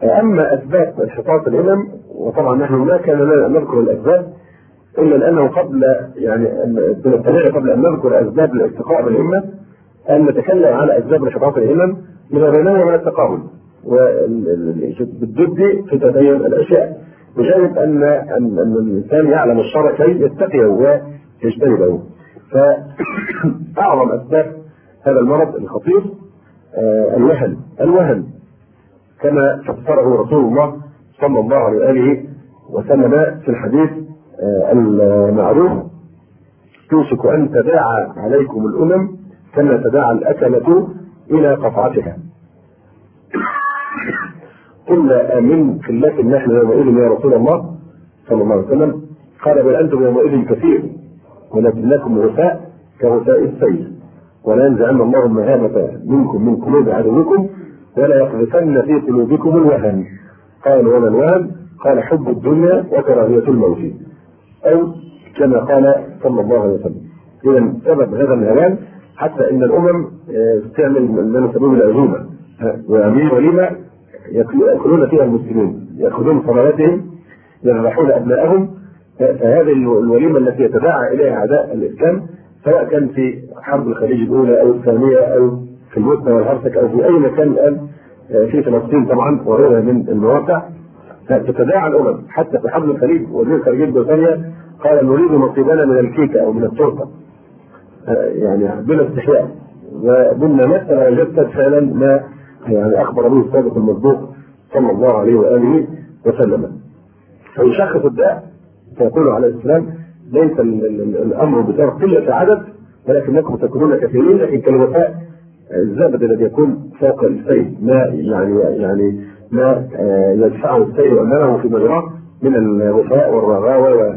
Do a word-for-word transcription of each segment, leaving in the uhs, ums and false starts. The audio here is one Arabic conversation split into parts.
أما أسباب انحطاط الهمم، وطبعا نحن ما كان لنا أن نذكر الأسباب إلا لأنه قبل يعني من الطبيعي قبل أن نذكر أسباب الارتقاء بالهمة أن نتكلم على أسباب انحطاط الهمم من الرناية من التقاعد، وبالضد في تبين الأشياء بجانب أن أن الإنسان يعلم الشرع كي يتقيه ويجتنبه. فأعظم أسباب هذا المرض الخطير الوهن الوهن كما فسره رسول الله صلى الله عليه وآله وسلم في الحديث المعروف: يوشك أن تداعى عليكم الأمم كما تداعى الأكلة إلى قطعتها. قلنا آمين قلة نحن يومئذ يا رسول الله صلى الله عليه وسلم؟ قال: بل أنتم يومئذ كثير ولكنكم غثاء كغثاء السيل، ولا ينزعن الله المهابة منكم من قلوب عدوكم ولا يقذفن في قلوبكم الوهن. قال: وما الوهن؟ قال: حب الدنيا وكراهية الموت، أو كما قال صلى الله عليه وسلم. إذا سبب هذا الهوان حتى إن الأمم تعمل ما نسميه العزومة، ويعملون وليمة يأكلون فيها المسلمين، يأخذون صلواتهم، يذبحون أبنائهم. فهذه الوليمة التي يتداعى إليها أعداء الإسلام سواء كان في حرب الخليج الأولى أو الثانية أو في البوسنة والهرسك أو في أي مكان الآن في فلسطين طبعا وغيرها من المواقع، فتتداعى الأمم. حتى في حرب الخليج وزير الخارجية البريطانية قال: نريد نصيبنا من الكيكة أو من التورتة، يعني بلا استحياء. وقلنا مثلا وجدت فعلا ما يعني أخبر به الصادق المصدوق صلى الله عليه وآله وسلم. فيشخص الداء فيقول عليه السلام: ليس الأمر بسبب قلة عدد ولكنكم تكونون كثيرين، لكن كالوفاء الزبد الذي يكون فوق السيل، ما يعني يعني ما يدفعه السيل أمامه في مجراه من الوفاء والرغاوة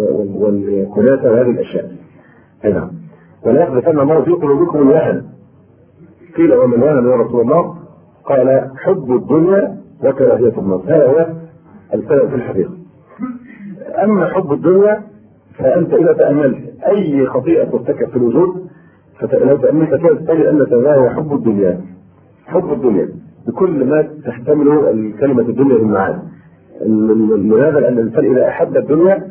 والكناسة وهذه الأشياء. نعم. ولا يقذفن الله في قلوبكم الوهن. قيل: وما الوهن يا رسول الله؟ قال: حب الدنيا وكراهية الموت. هذا هو السبب في الحقيقة. أما حب الدنيا فأنت إذا تأملت أي خطيئة ترتكب في الوجود فلو تأملت كيف تجد أن هذا هو حب الدنيا. حب الدنيا بكل ما تحتمله الكلمة الدنيا من معاني. لهذا لأن الإنسان إذا أحب الدنيا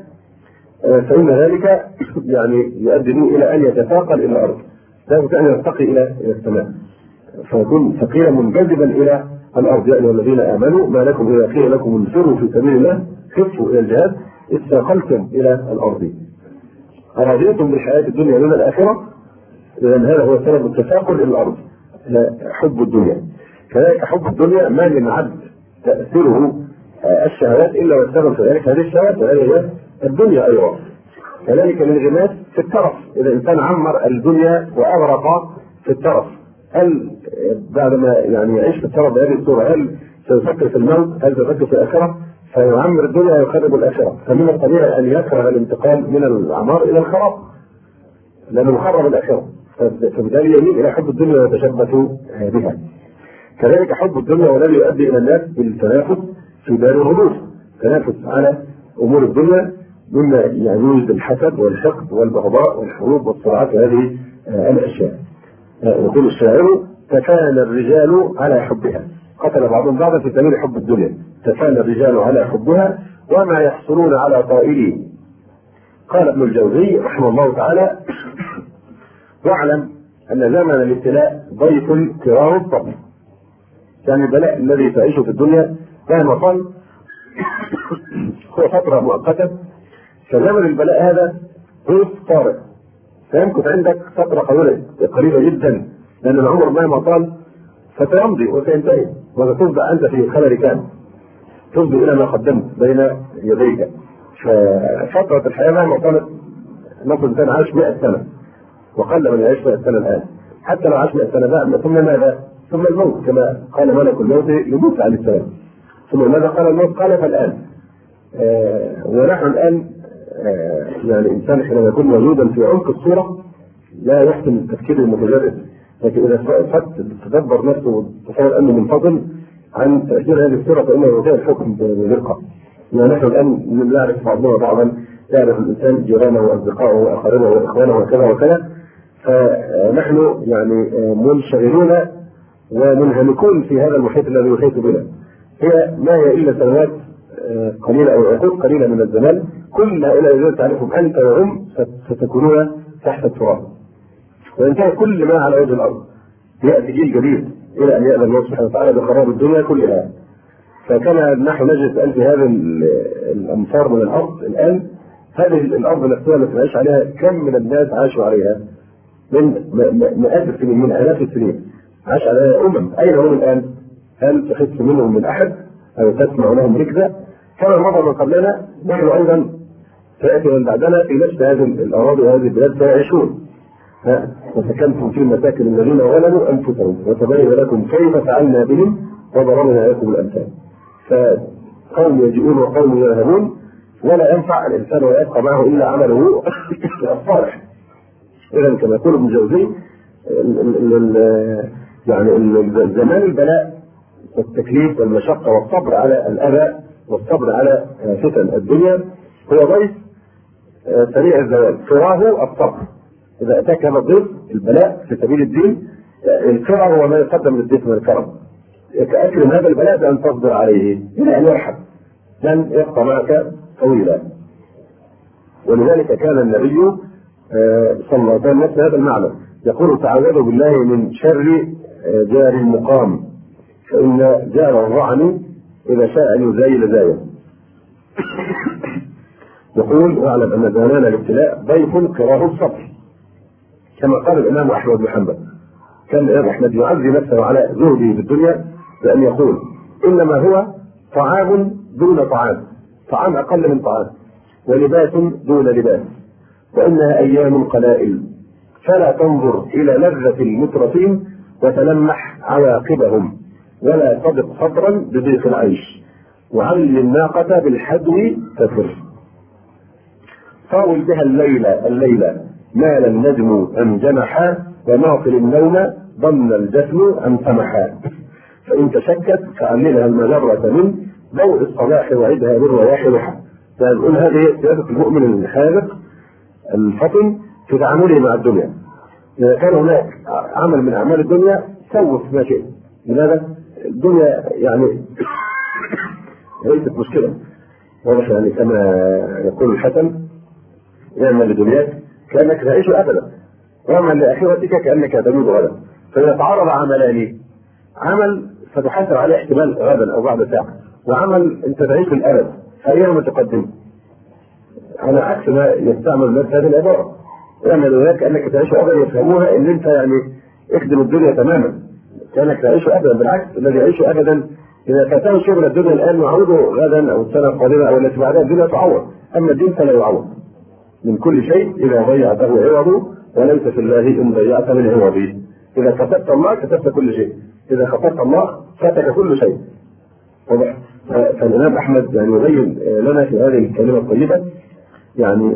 فإن ذلك يعني يؤدي إلى أن يتثاقل إلى الأرض، لا بد أن يرتقي إلى السماء فيكون ثقيلا منجذبا إلى الأرض. يا أيها الذين آمنوا ما لكم إذا قيل لكم انفروا في سبيل الله خفوا إلى الجهاد استثقلتم إلى الأرض. أراديتم بالحياة الدنيا من الآخرة، لأن هذا هو سبب التثاقل إلى الأرض، حب الدنيا. كذلك حب الدنيا ما ينعد تأثيره الشهوات إلا والسبب في ذلك هذه الشهوات، وهذه هي الدنيا أيضا. كذلك الانغماس في الترف، إذا الإنسان عمر الدنيا وأغرق في الترف، هل بعدما يعني يعيش في الترف بهذه الصورة هل سيفكر في الموت؟ هل سيفكر في الآخرة؟ فيعمر الدنيا ويخرب الآخرة. فمن الطبيعي أن يكره الانتقال من الأعمار إلى الخراب لأنه مخرب الآخرة، فبالتالي يميل إلى حب الدنيا ويتشبث بها. كذلك حب الدنيا والذي يؤدي إلى الناس بالتنافس في دار الغلوف، تنافس على أمور الدنيا مما يعني يوجد الحسد والحقد والبغضاء والحروب والصراعات وهذه الأشياء. يقول الشاعر: تفانى الرجال على حبها، قتل بعضهم بعضا في سبيل حب الدنيا، تفانى الرجال على حبها وما يحصلون على طائله. قال ابن الجوزي رحمه الله تعالى: واعلم أن زمن الابتلاء ضيف كرام الطبع، يعني البلاء الذي تعيشه في الدنيا مهما طال هو فترة مؤقتة، فزمن البلاء هذا ضيف طارئ، فيمكث عندك فترة قريبة جدا، لأن العمر مهما طال فتمضي وتنتهي وتفضى أنت في خلل كان تفضي إلى ما قدمت بين يديك. ففترة الحياة مهما طالت، نصل الإنسان عاش مئة سنة وقل من يعيش مئة سنة الآن، حتى لو عاش مئة سنة بقى ثم ماذا؟ ثم الموت، كما قال ملك الموت لموسى عليه السلام. ثم ماذا قال الموت؟ قال فالآن. آه ونحن الآن آه يعني الإنسان حينما يكون موجودا في عمق الصورة لا يحسن التفكير المتجرد، لكن إذا تدبر نفسه وتصور أنه منفصل عن تأثير هذه الصورة فإنه يطيع الحكم بدقة. يعني نحن الآن نعرف بعضنا بعضا، يعرف الإنسان جيرانه وأصدقائه وأقاربه وإخوانه وكذا وكذا، فنحن يعني منشغلون ومنهمكون في هذا المحيط الذي يحيط بنا. هي ما هي إلا سنوات قليلة أو عقود قليلة من الزمان، كل هؤلاء الذين تعرفهم أنت وهم ستكونون تحت التراب، وينتهي كل ما على وجه الأرض، يأتي جيل جديد إلى أن يأذن الله سبحانه وتعالى بخراب الدنيا كلها. فكان نحن نجد أن في هذه الأمصار من الأرض الآن، هذه الأرض نفسها التي نعيش عليها كم من الناس عاشوا عليها من مئات السنين، من آلاف السنين عاش عليها أمم، أين هم الآن؟ هل تحس منهم من أحد أو تسمع لهم ركزة؟ كما مضى من قبلنا نحن أيضا سيأتي من بعدنا في نفس هذه الأراضي وهذه البلاد سيعيشون. وسكنتم في مساكن الذين ظلموا أنفسهم وتبين لكم كيف فعلنا بهم وضربنا لكم الأمثال. فقوم يجيئون وقوم يذهبون، ولا ينفع الإنسان ويبقى معه إلا عمله الصالح. إذا كما يقول ابن جوزي يعني زمان البلاء والتكليف والمشقة والصبر على الأذى والصبر على فتن الدنيا هو ضيف سريع الزوال، فراه الصبر. إذا أتاك هذا الضيف البلاء في سبيل الدين، الكرم هو ما يقدم للضيف من الكرم، أكرم هذا البلاء بأن تصبر عليه إلى أن يرحم، لن يبقى معك طويلا. ولذلك كان النبي صلى الله عليه وسلم نفس هذا المعنى، يقول تعوذوا بالله من شر جار المقام، فإن جار الرعن إذا شاء أن يزايل زايا. يقول واعلم أن زمان الابتلاء ضيف كراه الصبر، كما قال الإمام أحمد بن حنبل. كان الإمام أحمد يعزي نفسه على زهده في الدنيا بأن يقول إنما هو طعام دون طعام، طعام أقل من طعام، ولباس دون لباس، وإنها أيام قلائل، فلا تنظر إلى لذة المترفين وتلمح عواقبهم، ولا صدق صبرا بضيق العيش، وعل الناقة بالحدو تفر. طاول بها الليلة الليلة مال النجم أم جنحا، ومعقل النوم ضمن الجفن أم سمحا، فإن تشكت فعللها المجرة من ضوء الصلاح وعدها بالرياح رحا. فنقول هذه سياسة المؤمن الحاذق الفطن في تعامله مع الدنيا. إذا كان هناك عمل من أعمال الدنيا سوف ما شئت. لماذا؟ الدنيا يعني ليست مشكلة، واضح يعني كما يقول الحسن اعمل لدنياك كأنك تعيش أبدا، واعمل لآخرتك كأنك تموت غدا. فإذا تعرض عملان، عمل ستحاسب عليه احتمال غدا أو بعد ساعة، وعمل أنت تعيش الأبد، أيهما تقدم؟ على عكس ما يستعمل الناس هذه العبارة، اعمل لدنياك كأنك تعيش أبدا، يفهموها إن أنت يعني اخدم الدنيا تماما كأنك تعيش أبدا. بالعكس، الذي يعيش أبدا إذا فاته شغل الدنيا الآن يعوضه غدا أو السنة القادمة أو التي بعدها الدنيا تعوض، أما الدين فلا يعوض من كل شيء إذا ضيعته عوضه، وليس في الله إن ضيعت من عوضه. إذا كتبت الله كتبت كل شيء، إذا خطبت الله فاتك كل شيء. فالإمام أحمد يعني يبين لنا في هذه الكلمة الطيبة يعني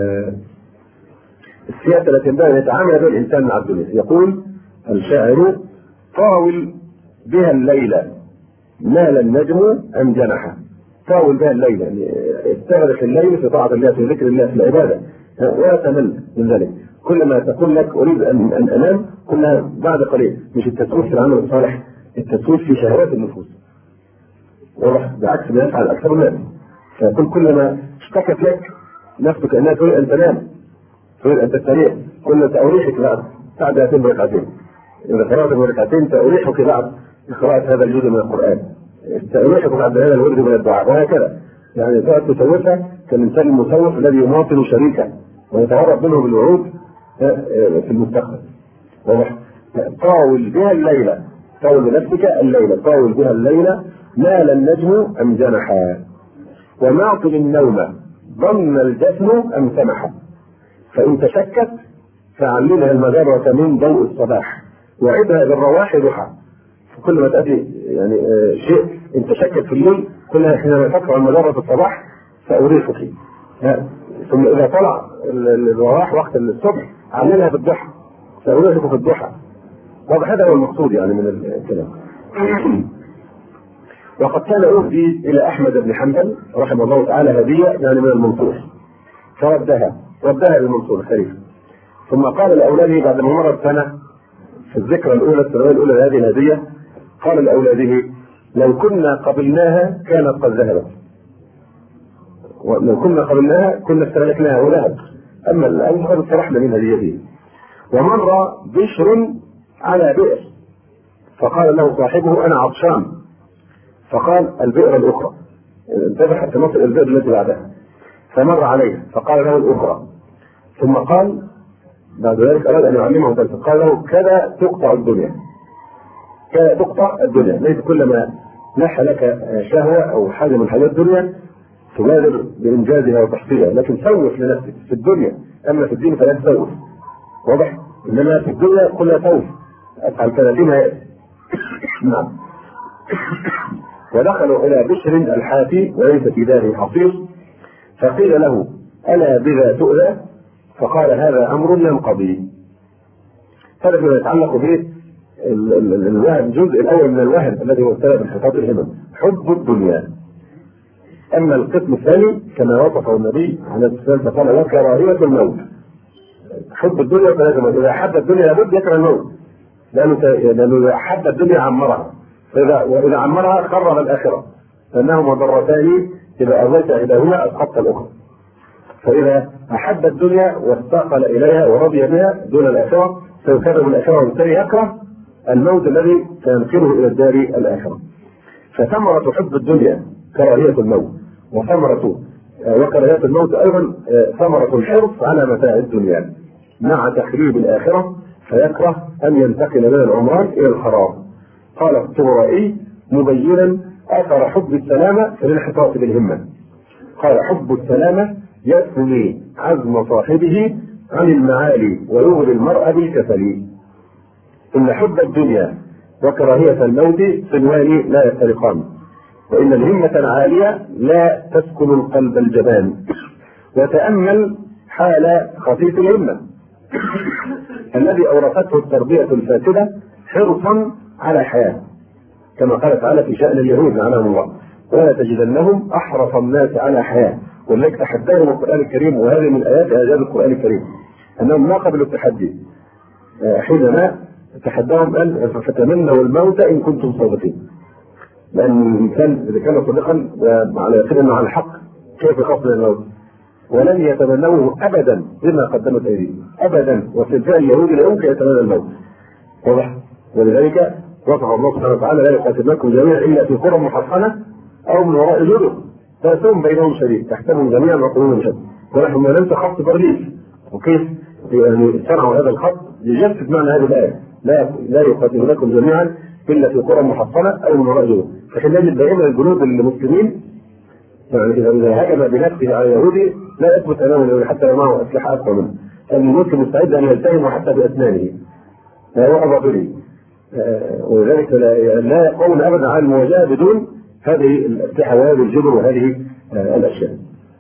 السياسة التي ينبغي أن يتعامل بها الإنسان مع الدنيا. يقول الشاعر طاول بها الليلة مال النجم أم جنحا. طاول بها الليل يعني استغرق الليل في طاعة الله، في ذكر الله، في العبادة، ولا تمل من ذلك. كلما تقول لك أريد أن, أن أنام كلها بعد قليل، مش التسويف في العمل الصالح، التسويف في شهوات النفوس، بعكس ما يفعل أكثر الناس. فكل كلما اشتكت لك نفسك أنها تريد أن تنام، تريد أن تستريح، كل سأريحك بعد بعد هاتين بركعتين، إذا قرأت بركعتين سأريحك بعد قراءة هذا الجزء من القرآن، سأريحك بعد هذا الورد من الدعاء، وهكذا. يعني تقعد تسوفها كالإنسان المسوف الذي يماطل شريكه ويتهرب منه بالوعود في المستقبل. طاول بها الليلة، طاول بنفسك الليلة، طاول بها الليلة مال النجم أم جنحا، ومعقل النوم ضمن الجفن أم سمحا، فإن تشكت فعللها المجرة من ضوء الصباح، وعدها بالرواح ضحى. كل ما تأتي يعني شيء إن تشكت في الليل، كلها حينما تقع المجرة في الصباح سأريحك، ثم إذا طلع الرواح وقت الصبح عللها بالضحى، سأريحك في الضحى. واضح؟ هذا هو المقصود يعني من الكلام. وقد كان أهدي إلى أحمد بن حنبل رحمه الله تعالى هدية يعني من المنصور، فردها ردها للمنصور الخليفة، ثم قال لأولاده بعد ما مرت سنة في الذكرى الأولى السنوية الأولى لهذه الهدية، قال لأولاده لو كنا قبلناها كانت قد ذهبت، ولو كنا قبلناها كنا استهلكناها وذهب، اما الان قد فرحنا منها بيده. ومر بشر على بئر فقال له صاحبه انا عطشان، فقال البئر الاخرى، انتبه حتى نصل البئر التي بعدها، فمر عليه فقال له الاخرى، ثم قال بعد ذلك اراد ان يعلمه ذلك، قال له كذا تقطع الدنيا، كذا تقطع الدنيا، ليس كلما نح لك شهوه او حاجه من حاجات الدنيا تبادر بانجازها وتحصيلها، لكن سوف لنفسك في الدنيا، اما في الدين فلا تسوف، واضح؟ انما في الدنيا كلها سوف افعل كذا بما ياتي. نعم. ودخلوا الى بشر الحافي وليس في داره حصير، فقيل له الا بذا تؤذى؟ فقال هذا امر ينقضي. هذا فيما يتعلق به الوهم، الجزء الاول من الوهم الذي هو سبب انحطاط الهمم، حب الدنيا. اما القسم الثاني كما وصفه النبي عليه الصلاه والسلام فقال وكراهيه الموت. حب الدنيا فلازم اذا حب الدنيا لابد يكره الموت، لانه لانه اذا حب الدنيا عمرها، فاذا واذا عمرها قرب الاخره، فانهما ضرتان اذا اويت احداهما اسقطت الاخرى. فاذا احب الدنيا واستقل اليها ورضي بها دون الاخره سيكره الاخره، وبالتالي يكره الموت الذي سينقله الى الدار الاخره. فثمره حب الدنيا كراهيه الموت، وثمره وكراهيه الموت ايضا ثمره الحرص على متاع الدنيا مع تخريب الاخره، فيكره ان ينتقل من العمران الى الخراب. قال الطبرائي مبينا اثر حب السلامه في الانحطاط بالهمه، قال حب السلامه يثني عزم صاحبه عن المعالي ويغري المرء بالكسل. ان حب الدنيا وكراهيه الموت صنوان لا يفترقان، وان الهمه العاليه لا تسكن القلب الجبان. وتامل حال خفيف الهمه الذي اورثته التربيه الفاسده حرصا على الحياه، كما قال تعالى في شان اليهود لعنهم الله ولا تجدنهم احرص الناس على حياه، ولذلك تحداهم القران الكريم، وهذه من ايات اعجاز القران الكريم انهم ما قبلوا التحدي، حينما تحداهم ان فتمنوا الموت ان كنتم صادقين، لان الانسان اذا كان صادقا وعلى يقين انه على الحق كيف يخاف من الموت؟ ولن يتمنوه ابدا بما قدمت ايديهم ابدا، وفي الفعل اليهودي لا يمكن يتمنى الموت، واضح؟ ولذلك وصف الله سبحانه وتعالى لا يقاتلنكم جميعا الا في قرى محصنه او من وراء جدر بأسهم بينهم شديد تحسبهم جميعا وقلوبهم شتى، ونحن ما ننسى خط بارليف، وكيف يعني صنعوا هذا الخط يجسد معنى هذه الايه، لا لا يقاتلونكم جميعا الا في قرى محصنه او من وراء جدر. فحين نجد دائما الجنود المسلمين يعني اذا هجم بنفسه على اليهودي لا يثبت امامه حتى لو معه اسلحه اقوى منه، لان المسلم مستعد ان يلتهم حتى باسنانه لا وأظافره، ولذلك لا يقوم ابدا على المواجهه بدون هذه الاسلحه وهذه الجبر وهذه الاشياء.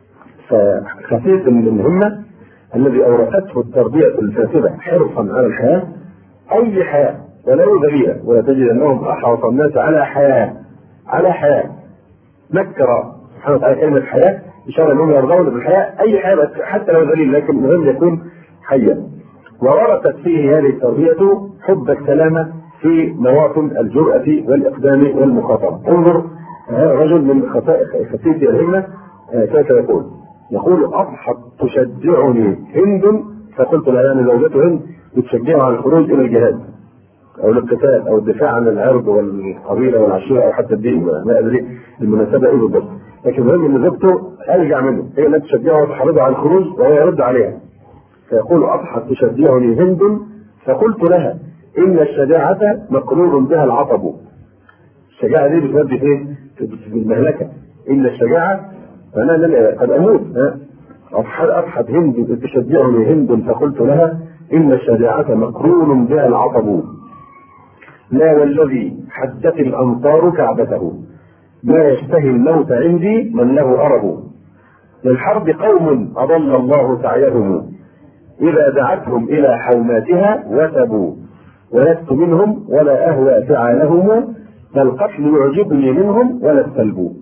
فخفيف الهمه الذي اورثته التربيه الفاسده حرصا على الحياه، اي حياه ولو ذليله، ولا تجد انهم احرص الناس على حياه على حياه. نكر سبحانه وتعالى كلمه حياه اشاره انهم يرضون بالحياه، اي حياه حتى لو ذليل لكن المهم يكون حيا. وورثت فيه هذه التربيه حب السلامه في مواطن الجرأة والإقدام والمخاطرة. انظر رجل من خفيف الهمة كيف يقول، يقول أضحت تشجعني هند، فقلت لها يعني زوجته هند بتشجعه على الخروج إلى الجهاد أو القتال أو الدفاع عن العرض والقبيلة والعشيرة أو حتى الدين، ما أدري المناسبة إيه بالضبط، لكن المهم أن زوجته أرجع منه، هي التي تشجعه وتحرضه على الخروج وهو يرد عليها. فيقول أضحت تشجعني هند، فقلت لها إن الشجاعة مقرور بها العطب. الشجاعة دي بتودي فين؟ في المهلكة. إن الشجاعة فأنا لن قد أموت. أضحت هند تشجعني هند، فقلت لها إن الشجاعة مقرور بها العطب. لا والذي حدت الأمطار كعبته، ما يشتهي الموت عندي من له أرب. للحرب قوم أضل الله سعيهم، إذا دعتهم إلى حوماتها وثبوا، ولست منهم ولا أهوى فعالهم، فالقتل يعجبني منهم ولا السلب.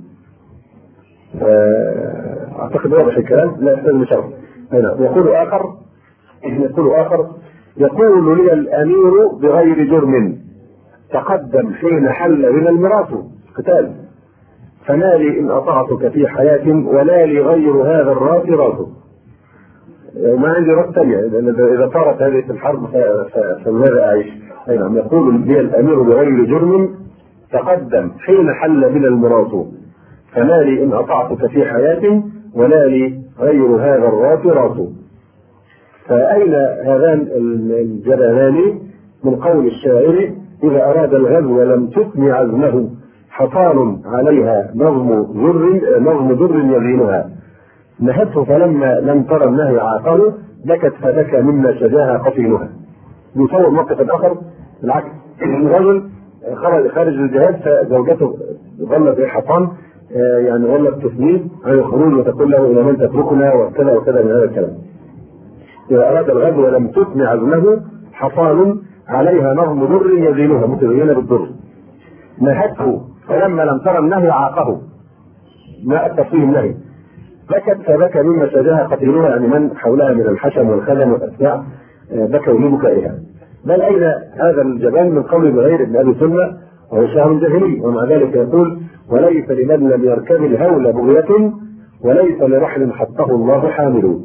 أعتقد واضح الكلام، لا يحتاج لشرح. يقول آخر يقول آخر يقول لي الأمير بغير جرم، تقدم حين حل من الميراث، قتال. فما لي إن أطعتك في حياة ولا لي غير هذا الرات راته. ما عندي رات ثانية، إذا صارت هذه الحرب فماذا أعيش؟ أي نعم. يقول لي الأمير بغير جرم تقدم حين حل من المراط، فما لي إن أطعتك في حياة ولا لي غير هذا الرات راته. فأين هذان الجبلان من قول الشاعر: إذا أراد الغزو لم تثني عزمه حصان عليها نظم ذر نظم ذر يزينها. نهته فلما لم ترى النهي عاقله بكت فبكى مما شجاها قتيلها. يصور موقف آخر بالعكس، الرجل خرج خارج الجهاد فزوجته ظلت حصان يعني ظلت تثنيه عن الخروج وتقول له إلى من تتركنا وكذا وكذا من هذا الكلام. إذا أراد الغزو لم تثني عزمه حصان عليها نظم ذر يزينها متزينة بالذر. نهته فلما لم ترى النهي عاقه، ما التفصيل النهي، بكت فبكى مما شجاها قتيلها، يعني من حولها من الحشم والخدم والأتباع بكوا لبكائها. بل أين هذا الجبان من قول بغير ابن أبي سلمى وهو شاعر جاهلي، ومع ذلك يقول: وليس لمن لم يركب الهول بغية وليس لرحل حطه الله حامل.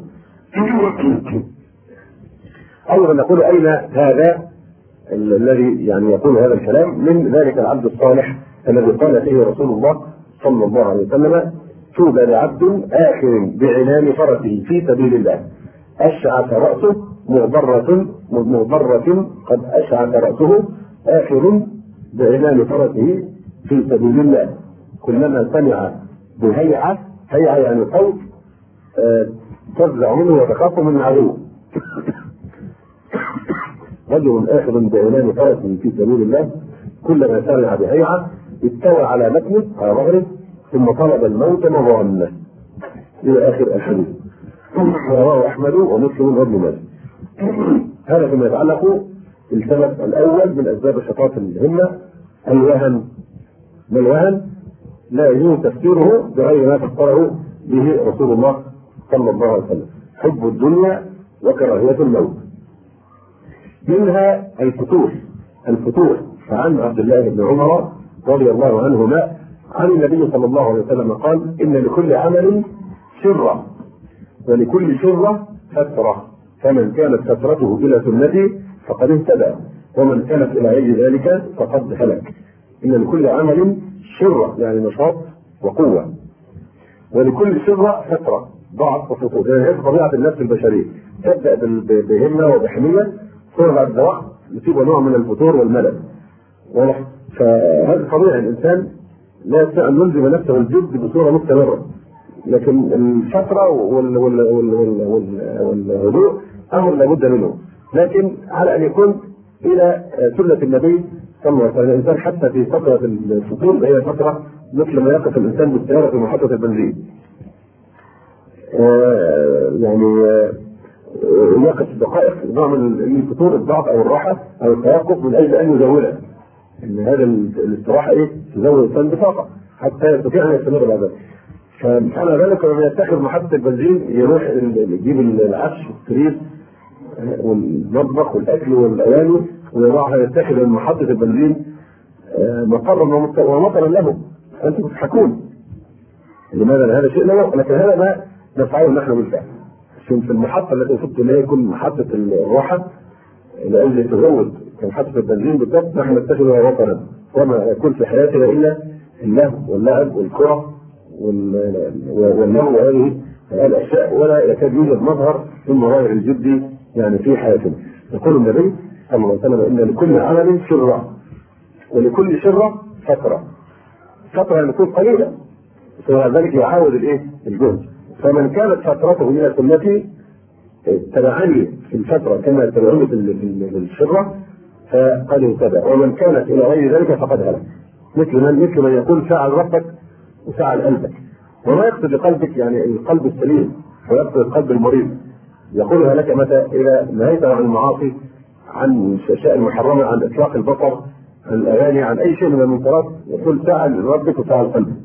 أيضا نقول: أين هذا الذي يعني يقول هذا الكلام؟ من ذلك العبد الصالح الذي قال فيه رسول الله صلى الله عليه وسلم: توبى لعبد آخر بعنان فرسه في سبيل الله أشعث رأسه مغبرة مغبرة قد أشعث رأسه آخر بعنان فرسه في سبيل الله كلما سمع بهيعة، هيعة يعني صوت تفزع منه وتخاف من العدو. رجل آخر بعنان فرسه في سبيل الله كلما سمع بهيعة استوى على متنه على ظهره ثم طلب الموت مظنه إلى آخر الحديث. رواه أحمد ومسلم وابن ماجه. هذا فيما يتعلق بالسبب الأول من أسباب شقاق الهمة، الوهن. ما الوهن؟ لا يجوز تفسيره بغير ما فسره به رسول الله صلى الله عليه وسلم: حب الدنيا وكراهية الموت. منها الفتور. الفتور فعن عبد الله بن عمر رضي الله عنهما عن النبي صلى الله عليه وسلم قال: إن لكل عمل شرة ولكل شرة فترة، فمن كانت فترته إلى سنتي فقد اهتدى ومن كانت إلى غير ذلك فقد هلك. إن لكل عمل شرة يعني نشاط وقوة، ولكل شرة فترة ضعف وفتور. يعني هذه طبيعة النفس البشرية، تبدأ بهمة وبحمية ثم بعد وقت يصيب نوع من الفتور والملل. فهذا طبيعي، الإنسان لا يستطيع أن يلزم نفسه الجد بصورة مستمرة، لكن الفترة والهدوء أمر لابد منه، لكن على أن يكون إلى سنة النبي صلى الله عليه وسلم. الإنسان حتى في فترة الفتور هي فترة مثل ما يقف الإنسان بالسيارة في محطة البنزين، آه يعني آه يقف دقائق نوع من الفتور، الضعف أو الراحة أو التوقف من أجل أن يزوله، ان هذا الاستراحه ايه تزود الانسان بطاقه حتى يستطيع ان يستمر بعد ذلك. فمعنى ذلك لما يتخذ محطه البنزين يروح يجيب العفش والسرير والمطبخ والاكل والاواني ويروح يتخذ محطه البنزين مقرا ومطرا له. انتم تضحكون لماذا؟ هذا شيء لا، لكن هذا ما نفعله نحن بالفعل. في المحطه التي وصلت اليها يكون محطه الراحه لأجل تزود كمحطة البنزين بالضبط، نحن نتخذها وطنا وما يكون في حياتنا إلا اللهو واللعب والكرة والنهو وهذه الأشياء، ولا يكاد يوجد مظهر من مظاهر الجد يعني في حياتنا. يقول النبي صلى الله عليه وسلم: إن لكل عمل شرة ولكل شرة فترة. فترة يعني تكون قليلة، فذلك يعاود الإيه؟ الجهد. فمن كانت فترته إلى سنتي تبعني في الفترة كما تبعني في الشرة فقد اهتدى، ومن كانت إلى غير ذلك فقد هلك. مثل من مثل من يقول: فعل ربك وفعل قلبك. وما يقصد بقلبك يعني القلب السليم، ويقصد القلب المريض. يقولها لك متى؟ إذا نهيت عن المعاصي، عن الأشياء المحرمة، عن إطلاق البصر، عن الأغاني، عن أي شيء من المنكرات، يقول: فعل ربك وفعل قلبك.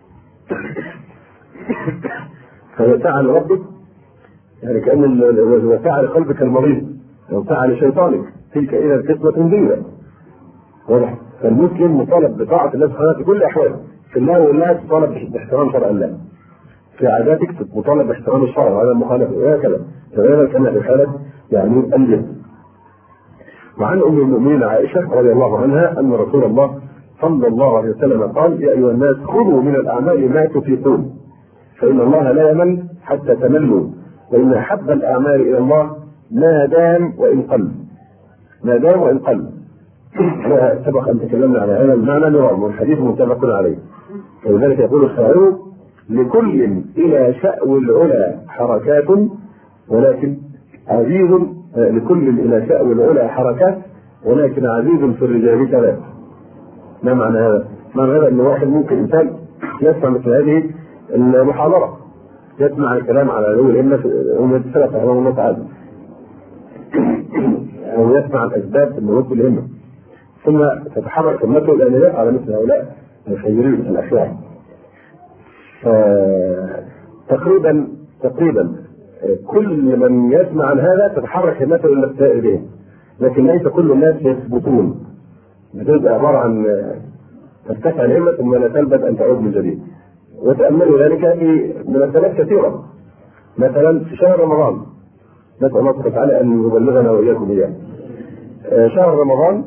ففعل ربك يعني كأن وفعل قلبك المريض، أو فعل شيطانك، تلك إذا قسمة ضيقة. واضح؟ فالمسلم مطالب بطاعة الله سبحانه في كل أحواله، في الله والله تطالب باحترام شرع الله، في عاداتك مطالب باحترام الشرع وعلى المخالفة وهكذا، تماما كما في حالة يعني الجد. وعن أم المؤمنين عائشة رضي الله عنها أن رسول الله صلى الله عليه وسلم قال: يا أيها الناس خذوا من الأعمال ما تطيقون فإن الله لا يمل حتى تملوا، وإن أحب الأعمال إلى الله ما دام وإن قل، ما دام وإن قل. سبق أن تكلمنا على هذا المعنى مرارا والحديث متفق عليه. ولذلك يقول الشاعر: لكل إلى شأو العلا حركات ولكن عزيز، لكل إلى شأو العلا حركات ولكن عزيز في الرجال ثلاث. ما معنى هذا؟ معنى هذا أن واحد ممكن إنسان يسمع مثل هذه المحاضرة، يسمع الكلام على علو الهمة هم يتسلق أمام الله تعالى، أو يسمع الأسباب النمو الهمة، ثم تتحرك همته لأن لا على مثل هؤلاء الخيرين في الأشياء. تقريبا تقريبا كل من يسمع عن هذا تتحرك همته إلى الابتداء به، لكن ليس كل الناس يثبتون، بتبقى عبارة عن ترتفع الهمة ثم لا تلبث أن تعود من جديد. وتأملوا ذلك في مناسبات كثيرة، مثلا في شهر رمضان، نسأل الله سبحانه وتعالى أن يبلغنا وإياكم إياه. شهر رمضان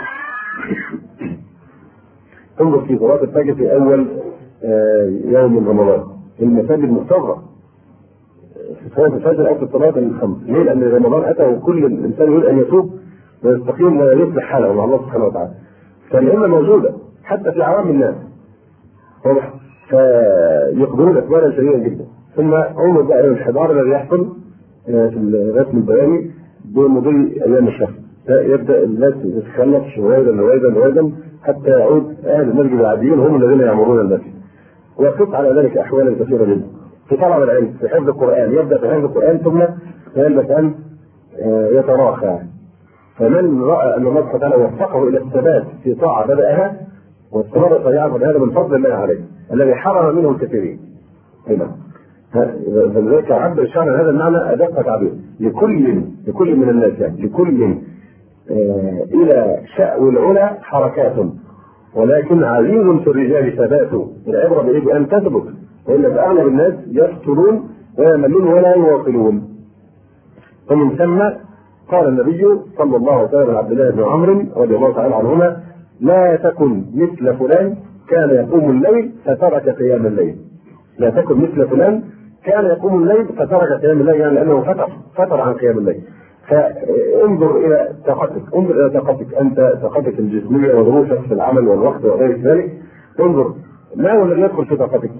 انظر في صلاة الفجر في أول يوم من رمضان، المساجد مكتظة في صلاة الفجر أو في الصلاة الخمس. ليه؟ لأن رمضان أتى وكل الإنسان يريد أن يتوب ويستقيم ويصلح حاله مع الله سبحانه وتعالى، فالهمة موجودة حتى في عوام الناس، واضح؟ فيقبلون إقبالا شديدا جدا. ثم عمر بقى الحضار الذي يحصل في الرسم البياني بمضي أيام الشهر، يبدأ الناس يتخلف شويدا رويدا رويدا حتى يعود أهل المسجد العاديين هم الذين يعمرون المسجد. ويقف على ذلك أحوالا كثيرة جدا، في طلب العلم، في حفظ القرآن، يبدأ في حفظ القرآن ثم يلبث أن يتراخى. فمن رأى أن الله سبحانه وتعالى وفقه إلى الثبات في طاعة بدأها واستمر فيعمل هذا من فضل الله عليه الذي حرم منه الكثيرين. هنا فلذلك عبر الشعر هذا المعنى أدق تعبير: لكل لكل من الناس، يعني لكل آه إلى شأو العلا حركات ولكن عزيز في الرجال ثبات. العبرة بأن تثبت، وإلا فأغلب الناس يفترون ويملون ولا يواصلون. ومن ثم قال النبي صلى الله عليه وسلم عبد الله بن عمرو رضي الله تعالى عنهما: لا تكن مثل فلان كان يقوم الليل فترك قيام الليل. لا تكن مثل فلان كان يقوم الليل فترك قيام الليل، يعني لأنه فتر فتر عن قيام الليل. فانظر إلى طاقتك، انظر إلى طاقتك أنت، طاقتك الجسمية وظروفك في العمل والوقت وغير ذلك. انظر ما هو الذي يدخل في طاقتك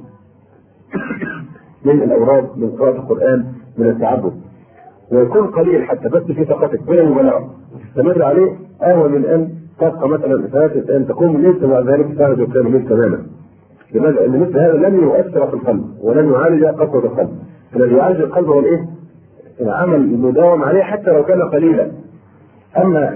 من الأوراد، من قراءة القرآن، من التعبد، ويكون قليل حتى بس في طاقتك بين المبالغة تستمر عليه أهون من أن تبقى مثلا ثلاثة أن تقوم الليل ثم بعد ذلك تهرب وتنام الليل تماما. لماذا؟ لأن مثل هذا لن يؤثر في القلب ولن يعالج قسوة القلب. الذي يعالج القلب هو الإيه؟ العمل المداوم عليه حتى لو كان قليلا. أما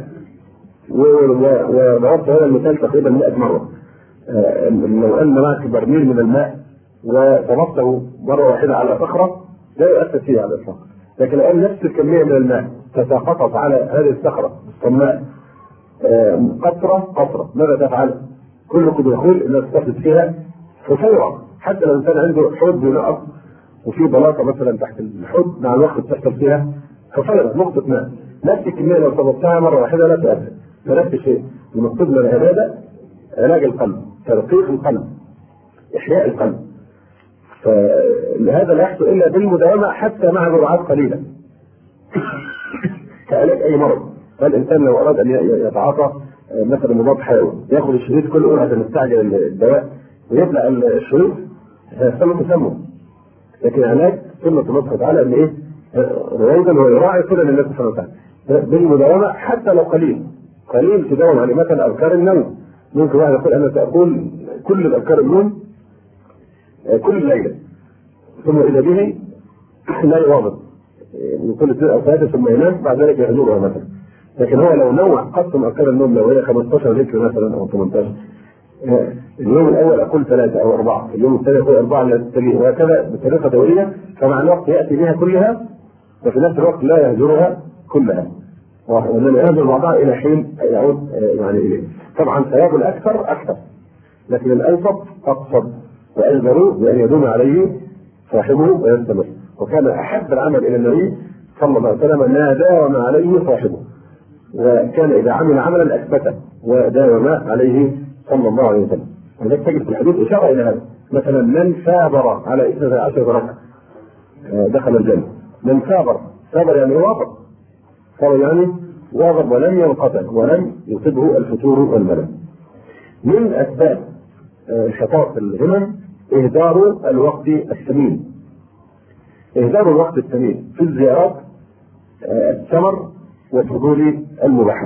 وضربت هذا المثال تقريبا مئة مرة، لو أن معك برميل من الماء وضربته مرة واحدة على صخرة لا يؤثر فيها على الصخرة، لكن الآن نفس الكمية من الماء تتقطف على هذه الصخرة الصماء قطرة قطرة، ماذا تفعل؟ كل دخول إلا تستفيد فيها فصيرة. حتى لو الإنسان عنده حوض ينقص وفي بلاطة مثلا تحت الحوض، مع الوقت تحصل فيها فصيرة نقطة ماء، نفس الكمية لو صببتها مرة واحدة لا تؤثر. فنفس الشيء المقصود من العبادة علاج القلب، ترقيق القلب، إحياء القلب. فهذا لا يحصل إلا بالمداومة حتى مع جرعات قليلة كعلاج أي مرض. فالإنسان لو أراد أن يتعاطى مثلا مضاد حيوي ياخذ الشريط كل يوم عشان يستعجل الدواء ويبلع الشريط هيحصل له تسمم. لكن علاج سنة الله سبحانه وتعالى ان ايه؟ رويدا ويراعي سنن الله سبحانه وتعالى بالمداومة حتى لو قليل قليل تداوم عليه. مثلا أذكار النوم، ممكن واحد يقول أنا سأقول كل الأذكار النوم كل ليلة ثم إذا به لا يواظب من كل سنة أو ثلاثة ثم ينام بعد ذلك يهجرها مثلا. لكن هو لو نوع قسم أذكار النوم لو هي خمستاشر ذكر مثلا أو ثمانية عشر، اليوم الأول أقول ثلاثة أو أربعة، اليوم الثاني أقول أربعة للتالي، وهكذا بطريقة دورية. فمع الوقت يأتي بها كلها وفي نفس الوقت لا يهجرها كلها، وإنما يهجر بعضها إلى حين يعود يعني إليه. طبعا ثواب الاكثر اكثر، لكن الاوسط اقصد، واجبروا بان يدوم عليه صاحبه ويستمر. وكان احب العمل الى النبي صلى الله عليه وسلم ما داوم عليه صاحبه، وكان اذا عمل عملا اثبته وداوم عليه صلى الله عليه وسلم. ولذلك تجد في الحديث اشاره الى هذا، مثلا من ثابر على اثنتي عشرة ركعه دخل الجنه. من ثابر، ثابر يعني واظب، ثابر يعني واظب ولم ينقطع ولم يصبه الفتور والملل. من اسباب شطارة الهمم اهدار الوقت الثمين، اهدار الوقت الثمين في الزيارات، الثمر وفضول المباحات.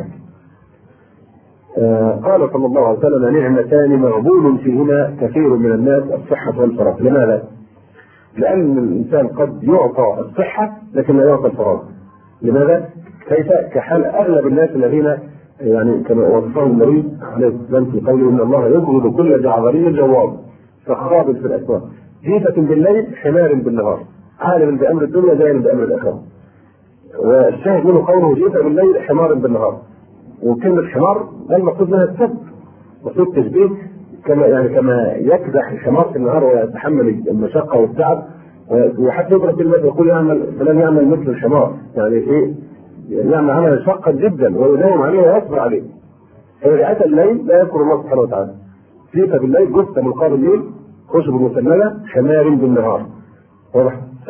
قال صلى الله عليه وسلم: نعمتان مغبون فيهما كثير من الناس، الصحة والفراغ. لماذا؟ لأن الإنسان قد يعطى الصحة لكن لا يعطى الفراغ. لماذا؟ كيف؟ كحال أغلب الناس الذين يعني كما وصفهم النبي عليه السلام في قوله: إن الله يبغض كل جعبري جواب فخاب في الأسواق جيفة بالليل حمار بالنهار، عالم بأمر الدنيا جاهل بأمر الآخرة. والشاهد منه قوله جيفة بالليل حمار بالنهار، وكلمة حمار لا المقصود منها السب، مقصود تشبيه، كما يعني كما يكدح الحمار في النهار ويتحمل المشقة والتعب، وحتى يضرب بالمثل يقول يعمل فلان يعمل مثل الحمار، يعني ايه؟ يعمل عملا شاقا جدا ويداوم عليه ويصبر عليه. فإذا الليل لا يذكر الله سبحانه وتعالى. جيفة بالليل جثة من قاب الليل، خشب مسلمة، حمار بالنهار. واضح؟ ف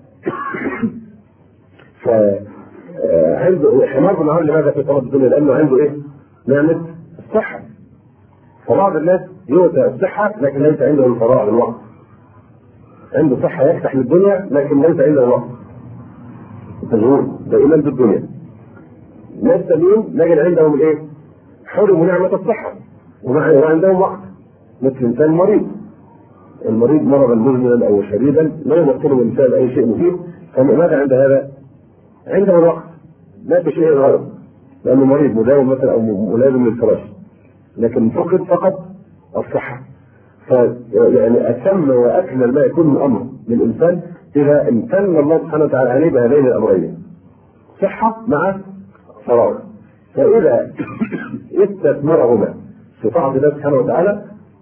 ف عنده حمار بالنهار. لماذا في طلب الدنيا؟ لأنه عنده ايه؟ نعمة الصحة. فبعض الناس يؤتى الصحة لكن ليس عنده الفراغ الوقت. عنده صحة يفتح للدنيا لكن ليس عنده الوقت. مشغول دائما بالدنيا. ناس ثانيين نجد عندهم الايه؟ حرموا نعمة الصحة وعندهم وقت، مثل الإنسان المريض. المريض مرضا مزمنا أو شديدا لا يمكنه من فعل أي شيء مفيد، فماذا عند هذا؟ عنده الوقت لا بشيء غير، لأنه مريض مداوم مثلا أو ملازم للفراش، لكن فقد فقط الصحة. فيعني أتم وأكمل ما يكون الأمر للإنسان إذا امتن الله سبحانه وتعالى عليه بهذين الأمرين، صحة مع فراغ. فإذا استثمرهما في طاعة الله سبحانه وتعالى،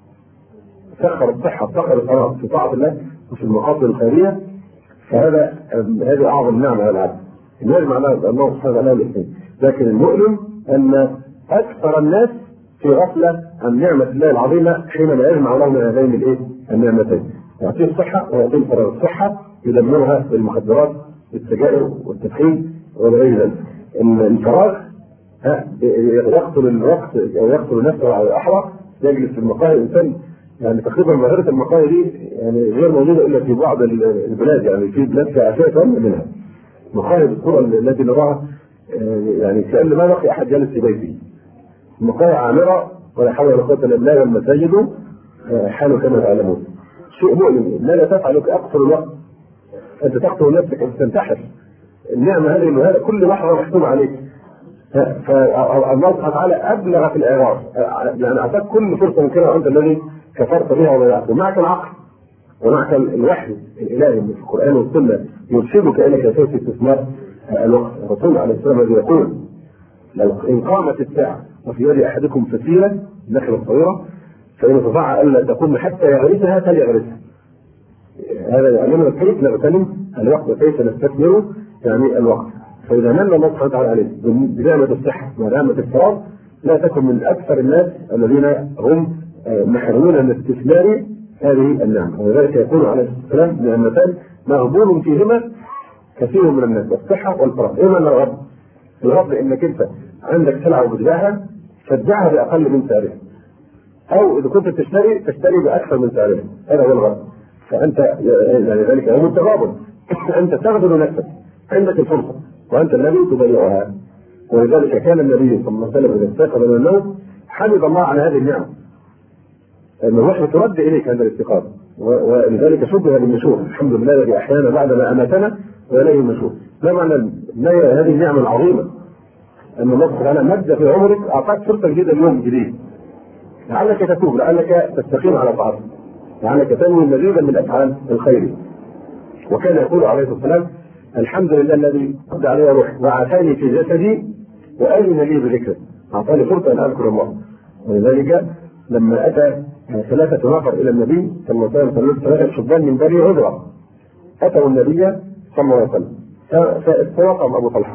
سخر الصحة سخر الفراغ في طاعة الله وفي المقاصد الخيرية، فهذا هذه أعظم نعمة على العبد. يجمع الله سبحانه وتعالى الاثنين. لكن المؤلم أن أكثر الناس في غفلة عن نعمة الله العظيمة حينما يجمع الله من هذين الايه؟ النعمتين. يعطيه الصحة ويعطيه الفراغ. الصحة يدمرها بالمخدرات والسجائر والتدخين وغير ذلك. الفراغ يقتل الوقت او يقتل نفسه على الاحرى، يجلس في المقاهي. الانسان يعني تقريبا ظاهرة المقاهي دي يعني غير موجودة الا في بعض البلاد، يعني في بلاد كعافية منها مقاهي بالصورة التي نراها، يعني كأن ما بقي احد جالس في بيته. المقاهي عامرة ولا حول ولا قوة الا بالله، والمساجد حال كما تعلمون. شيء مؤلم. لا تفعلك اقصر الوقت، انت تقتل نفسك، انت تنتحر. النعمة هذه انه هذا كل لحظة محسوب عليك. فالله سبحانه وتعالى ابلغ في الاعراض، يعني اعطاك كل فرصة ممكنة وانت الذي كفرت بها وضيعت. ومعك العقل ومعك الوحي الالهي في القرآن والسنة يرشدك الى كيفية استثمار الوقت. الرسول عليه السلام الذي يقول: لو ان قامت الساعة وفي يد احدكم فسيلة نخلة صغيرة فإن استطاع ألا تقوم حتى يغرسها فليغرسها. هذا يعلمنا كيف نغتنم الوقت وكيف نستثمره، يعني الوقت. فإذا من الله سبحانه وتعالى عليك بنعمة الصحة ونعمة الفراغ، لا تكن من أكثر الناس الذين هم محرومون من استثمار هذه النعمة. ولذلك يكون عليه السلام نعمتان مغبون فيهما كثير من الناس، الصحة والفراغ. إما الغض، الغض إنك أنت عندك سلعة وبتبيعها فتبيعها بأقل من سعرها، أو إذا كنت تشتري تشتري بأكثر من سعرها، هذا هو الغض. فأنت يعني ذلك هو التغابن. أنت تغبن نفسك، عندك الفرصة وأنت الذي تضيعها. ولذلك كان النبي صلى الله عليه وسلم إذا استيقظ من النوم حمد الله على هذه النعمة، أن الروح ترد إليك هذا الاستيقاظ. ولذلك شبه بالنشور: الحمد لله الذي أحيانا بعد ما أماتنا وإليه النشور. ما معنى هذه النعمة العظيمة؟ أن الله سبحانه وتعالى مد في عمرك، أعطاك فرصة جديدة اليوم جديد، لعلك تتوب، لعلك تستقيم على طاعته، لعلك تنوي مزيدا من الافعال الخير. وكان يقول عليه الصلاه والسلام: الحمد لله الذي رد علي روحي وعافاني في جسدي واذن لي بذكره. اعطاني فرصه ان اذكر الله. ولذلك لما اتى ثلاثه نفر الى النبي صلى الله عليه وسلم، ثلاثه شبان من بني عذره اتوا النبي صلى الله عليه وسلم فوقف ابو طلحه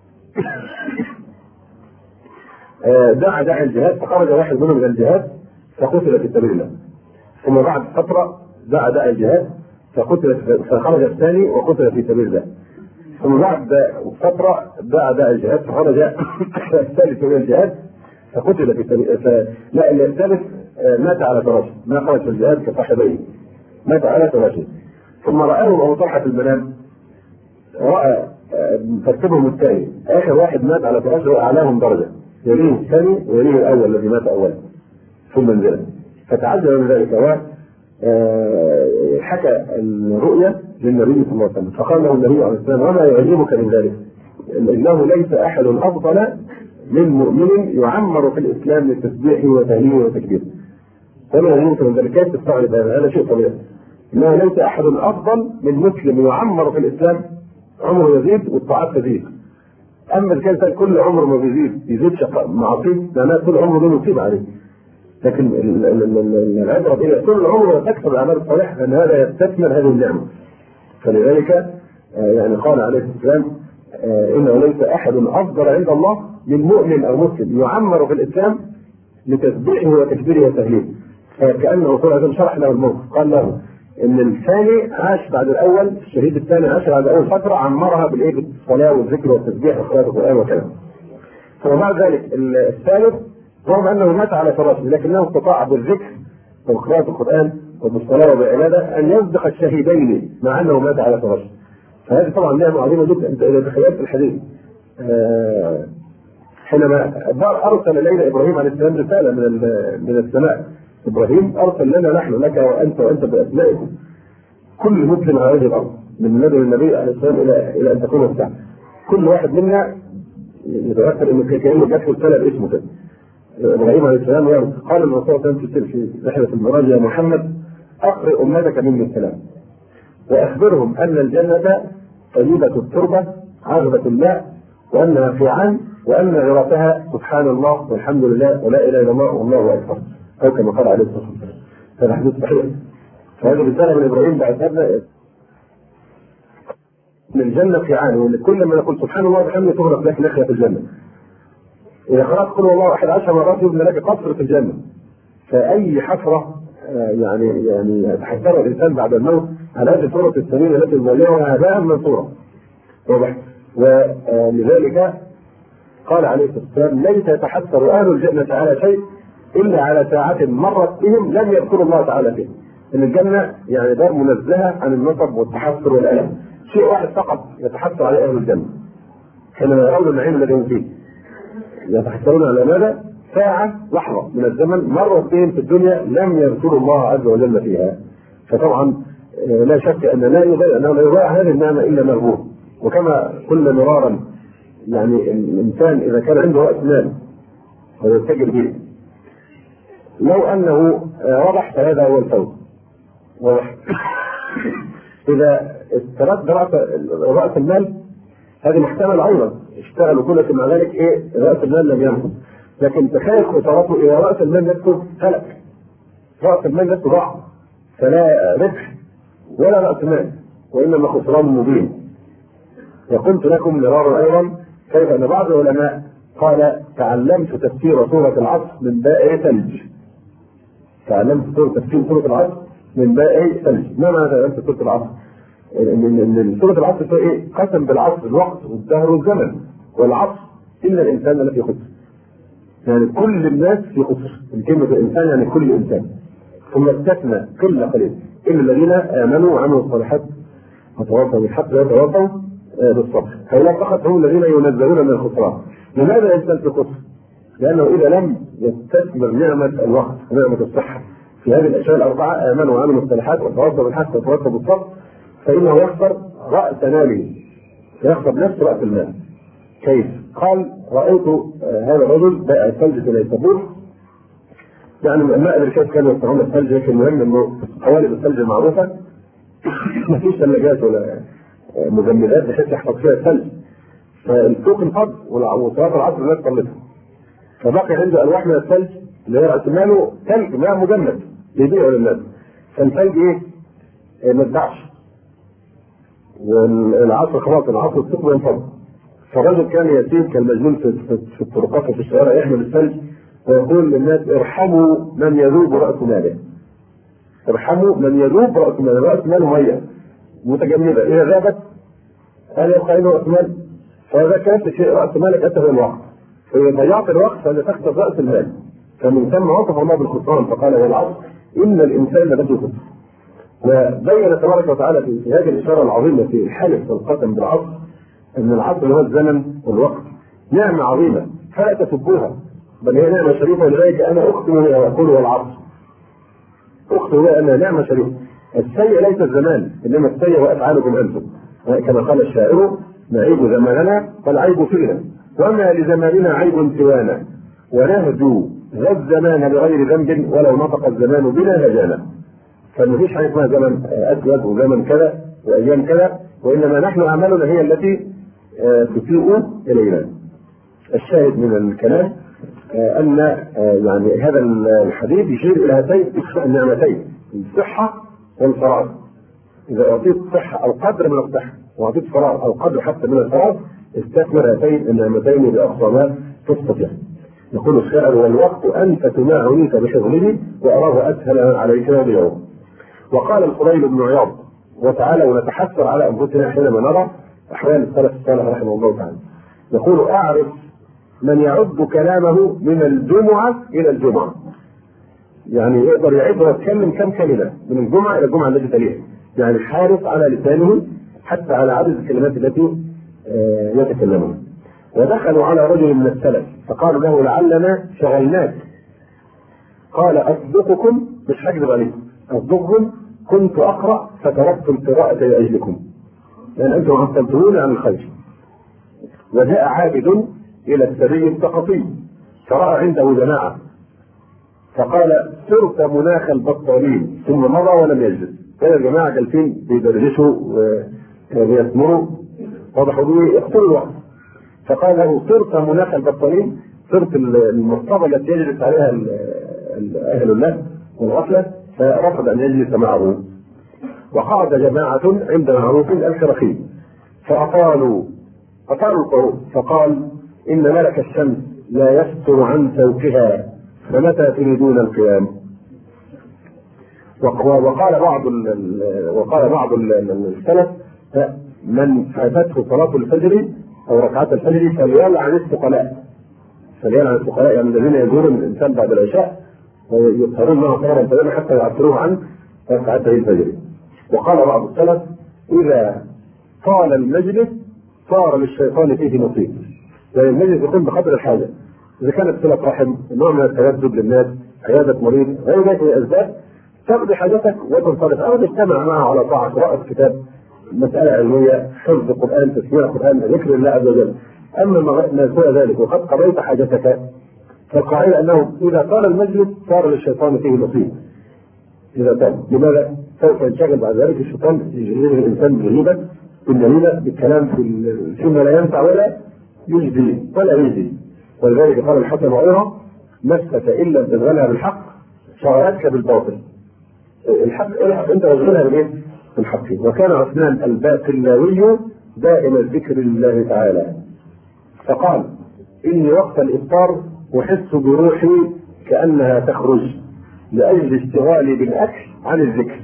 دعا داعي الجهاد، فخرج واحد منهم الى الجهاد فقتل في سبيل الله. ثم بعد فتره دعا داعي الجهاد فقتل، فخرج الثاني وقتل في سبيل الله. ثم بعد فتره دعا داعي الجهاد فخرج الثالث الى الجهاد فقتل في سبيل الله. لا، الثالث مات على فراشه، ما خرج في الجهاد كصاحبيه، مات على فراشه. ثم رآهم ابو طلحه في المنام، راى ترتيبهم الثاني، اخر واحد مات على فراشه واعلاهم درجه، يليه الثاني ويليه الاول الذي مات اولا ثم انزل، فتعجب من ذلك وحكى الرؤيا للنبي صلى الله عليه وسلم، فقال له النبي عليه السلام: وما يعجبك من ذلك؟ انه ليس احد افضل من مؤمن يعمر في الاسلام للتسبيح وتهليل وتكبير. وما يعجبك من ذلك؟ كيف تستوعب هذا؟ شيء طبيعي. انه ليس احد افضل من مسلم يعمر في الاسلام، عمره يزيد والطاعات تزيد. اما الكافر كل عمر ما بيزيد يزيد معصيه، معناه كل عمره له مصيبه عليه. لكن العبره هي كل عمره تكسب الاعمال الصالحه، لان هذا يستثمر هذه النعمه. فلذلك يعني قال عليه السلام: انه ليس احد افضل عند الله من مؤمن او مسلم يعمر في الاسلام لتسبيحه وتكبيره وتهليله. فكانه صلى الله عليه وسلم شرح له الموقف، قال له ان الثاني عاش بعد الاول، الشهيد الثاني عاش بعد اول فتره عمرها بالايه؟ بالصلاه والذكر والتسبيح وقراءه القران وكذا. ومع ذلك الثالث رغم انه مات على فراشه لكنه استطاع بالذكر وقراءه القران وبالصلاه وبالعباده ان يسبق الشهيدين مع انه مات على فراشه. فهذه طبعا نعمه عظيمه جدا. انت اذا تخيلت الحديث آه حينما ارسل الينا ابراهيم عليه السلام رساله من من السماء: ابراهيم ارسل لنا نحن لك وانت وانت باسمائكم كل مسلم على وجه الارض، من نبي النبي عليه السلام الى الى ان تكون الساعه. كل واحد منا يتذكر انه كانه جات رساله باسمه كده. ابراهيم عليه السلام قال الرسول صلى الله عليه وسلم في رحله المعراج: يا محمد اقرئ امتك مني السلام واخبرهم ان الجنه طيبه التربه عذبه الماء وانها في عن وان غرتها سبحان الله والحمد لله ولا اله الا الله والله اكبر، او كما قال عليه الصلاه والسلام. هذا حديث صحيح. فهذه رساله من ابراهيم بعد هذا من الجنه في عام، كل ما نقول سبحان الله وبحمده تغرق لك نخله في الجنه. اذا قرات قل والله احد عشر مرات يبنى لك قصر في الجنه. فاي حفره يعني يعني يتحسرها الانسان بعد الموت على هذه الفرص الثمينه التي يضيعها هباء منثورا. واضح؟ ولذلك قال عليه الصلاه والسلام: ليس يتحسر اهل الجنه على شيء الا على ساعه مرت بهم لم يذكروا الله تعالى فيه. ان الجنه يعني دار منزهه عن النصب والتحسر والالم. شيء واحد فقط يتحسر عليه اهل الجنه حينما يرون النعيم الذي هم فيه. يتحسرون على ماذا؟ ساعه لحظه من الزمن مرت بهم في الدنيا لم يذكروا الله عز وجل فيها. فطبعا لا شك ان لا يضيع انه لا يضيع هذه النعمه الا مرغوب. وكما قلنا مرارا يعني الانسان اذا كان عنده راس مال ويتجر به لو انه ربح فهذا هو الفوز. اذا استرد راس المال هذه محتمل ايضا اشتغل وكل مع ذلك ايه راس المال لم ينقص. لكن تخيل خسارته اذا راس المال نفسه هلك، راس المال نفسه ضاع، فلا ربح ولا راس مال وانما خسران مبين. وقلت لكم مرارا ايضا كيف ان بعض العلماء قال: تعلمت تفسير سوره العصر من باء ثلج. تعلمت تفسير سوره العصر من باء ثلج. ما معنى تعلمت سوره العصر؟ ان سوره العصر فيها ايه؟ قسم بالعصر الوقت والدهر والزمن، والعصر الا الانسان الذي خسر. يعني كل الناس في خسر، كلمه الانسان يعني كل انسان. ثم استثنى قله قليل الا الذين امنوا وعملوا الصالحات وتواصوا بالحق وتواصوا بالصبر. هؤلاء فقط هم الذين ينزلون من الخسران. لماذا الانسان في خسر؟ لانه اذا لم يستثمر نعمه الوقت ونعمه الصحه في هذه الاشياء الاربعه: امنوا وعملوا الصالحات وتواصوا بالحق وتواصوا بالصبر، فانه يخسر راس ماله، يخسر نفس راس المال. كيف؟ قال: رايت هذا الرجل باع الثلج الى الطابور. يعني الماء الامريكان كانوا يصنعون الثلج، لكن المهم انه قوالب الثلج المعروفه ما فيش ثلاجات ولا مجمدات بحيث يحفظ فيها الثلج. فالسوق انفض وصلاه العصر الناس طلتها، فبقي عنده الواح من الثلج اللي هي رأس ماله ثلج ماء مجمد بيبيعه للناس، فالثلج ايه؟ إيه ما اتباعش، والعصر خلاص العصر الثقب ينفض. فالرجل كان يسير كالمجنون في, في, في الطرقات وفي الشوارع يحمل الثلج ويقول للناس ارحموا من يذوب رأس ماله، ارحموا من يذوب رأس ماله، رأس ماله مية متجمدة إذا ذابت هل يبقى له رأس مال؟ فإذا كانت شيء رأس مالك أنت في الوقت، فإذا ضيعت الوقت فأنت تخسر رأس المال. فمن ثم وصف الله بالخسران فقال والعصر إن الإنسان لفي خسر. وبين تبارك وتعالى في هذه الإشارة العظيمة في الحلف والقسم بالعصر أن العصر هو الزمن والوقت نعمة عظيمة فلا تسبوها، بل هي نعمة شريفة. ولذلك أنا أختم بها وأقول والعصر، أختم بها أنها نعمة شريفة. السيء ليس الزمان إنما السيء وأفعالكم أنتم، كما قال الشاعر نعيب زماننا فالعيب فينا وما لزماننا عيب سوانا ونهجو ذا الزمان بغير ذنب ولو نطق الزمان بنا هجانا. فمفيش حاجه اسمها زمن اسود وزمن كذا وايام كذا، وانما نحن اعمالنا هي التي تسيء الينا. الشاهد من الكلام ان يعني هذا الحديث يشير الى هاتين النعمتين الصحه والفراغ. اذا اعطيت صحه او قدر من الصحه واعطيت فراغ او قدر حتى من الفراغ استثمر هاتين النعمتين باقصى ما تستطيع. يقول الشاعر والوقت انفت ما عنيت بشغله واراه اسهل عليك اليوم. وقال الفضيل بن عياض وتعالى ونتحسر على انفسنا حينما نرى احوال السلف الصالح رحمه الله تعالى، يقول اعرف من يعد كلامه من الجمعه الى الجمعه، يعني يقدر يعد ويتكلم كم كلمه من الجمعه الى الجمعه التي تليها، يعني حارس على لسانه حتى على عدد الكلمات التي يتكلمها. ودخلوا على رجل من السلف فقالوا له لعلنا شغلناك، قال اصدقكم مش هكذب عليكم، اصدقكم كنت اقرا فتركت القراءه لاجلكم لان انتم عطلتموني عن الخير. وجاء عابد الى السري السقطي فراى عنده جماعه فقال صرت مناخ البطالين ثم مضى ولم يجلس. كان الجماعه جالسين بيدردشوا ويثمروا وضحوا به يقتلوا الوقت، فقال له صرت مناخ البطالين، صرت المصطبه التي يجلس عليها اهل الله والغفله، فرفض ان يجلس معه. وقعد جماعه عند معروف الكرخي فاطالوا اطالوا القعود، فقال ان ملك الشمس لا يستر عن سوقها فمتى تريدون القيام؟ وقال بعض وقال بعض السلف من فاتته صلاه الفجر او ركعات الفجر فليلعن الثقلاء، فليلعن الثقلاء يعني الذين يزورون الانسان بعد العشاء ويسهرون معه صلاه الفجر حتى يعطلوه عن ركعتي الفجر. وقال بعض السلف اذا طال المجلس صار للشيطان فيه نصيب، يعني المجلس يكون بقدر الحاجه، اذا كانت صله رحم، نوع من التجدد للناس، عياده مريض، غير ذلك من الاسباب، تقضي حاجتك وتنصرف او تجتمع معه على طاعه، قراءه كتاب، مساله علميه، حفظ قران، تسميع قران، ذكر الله عز وجل. اما ما سوى ذلك وقد قضيت حاجتك فالقاعده انه اذا طال المجلس صار للشيطان فيه نصيب. اذا طال، لماذا؟ سوف ينشغل بعد ذلك الشيطان يجري الانسان بالغيبه بالنميمه بالكلام في فيما لا ينفع ولا يجدي ولا يجدي. ولذلك قال الحسن وغيره مسك الا تشغلها بالحق شغلتك بالباطل. الحق الحق انت تشغلها بالايه؟ بالحق. وكان عثمان الباقلاوي دائم الذكر لله تعالى، فقال اني وقت الافطار احس بروحي كانها تخرج لاجل اشتغالي بالاكل عن الذكر.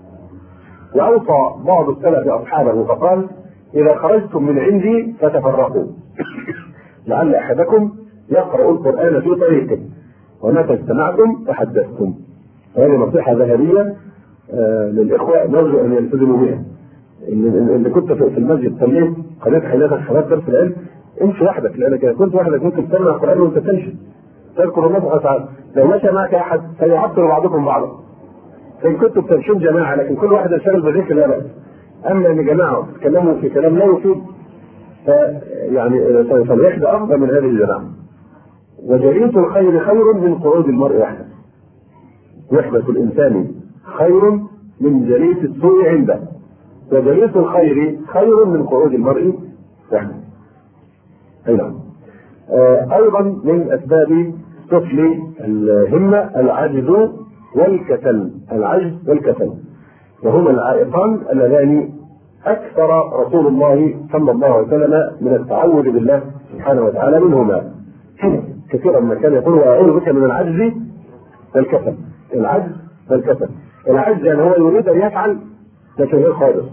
واوصى بعض السلف اصحابه فقال اذا خرجتم من عندي فتفرقوا لعل احدكم يقرا القران في طريقه ومتى اجتمعتم تحدثتم. هذه نصيحه ذهبيه آه للاخوه نرجو ان يلتزموا بها. اللي كنت في المسجد صليت قضيت حياتك حضرت درس العلم امشي وحدك، لانك اذا كنت وحدك ممكن تسمع القران وانت تمشي تذكر الله سبحانه وتعالى. لو مشى معك احد سيعطل بعضكم بعضا. فان كنتم تمشون جماعه لكن كل واحد ينشغل بذكر لا باس. اما ان جماعه تتكلموا في كلام لا يفيد فيعني فالوحده افضل من هذه الجماعه. وجليس الخير خير من قعود المرء وحده. وحده الانسان خير من جليس السوء عنده، وجليس الخير خير من قعود المرء وحده. اي نعم. ايضا من اسباب طفل الهمة العجز والكسل، العجز والكسل، وهما العائقان اللذان أكثر رسول الله صلى الله عليه وسلم من التعوذ بالله سبحانه وتعالى منهما. كثيرا ما كان يقول أعوذ بك من العجز والكسل. العجز والكسل، العجز يعني هو يريد أن يفعل لكن غير قادر.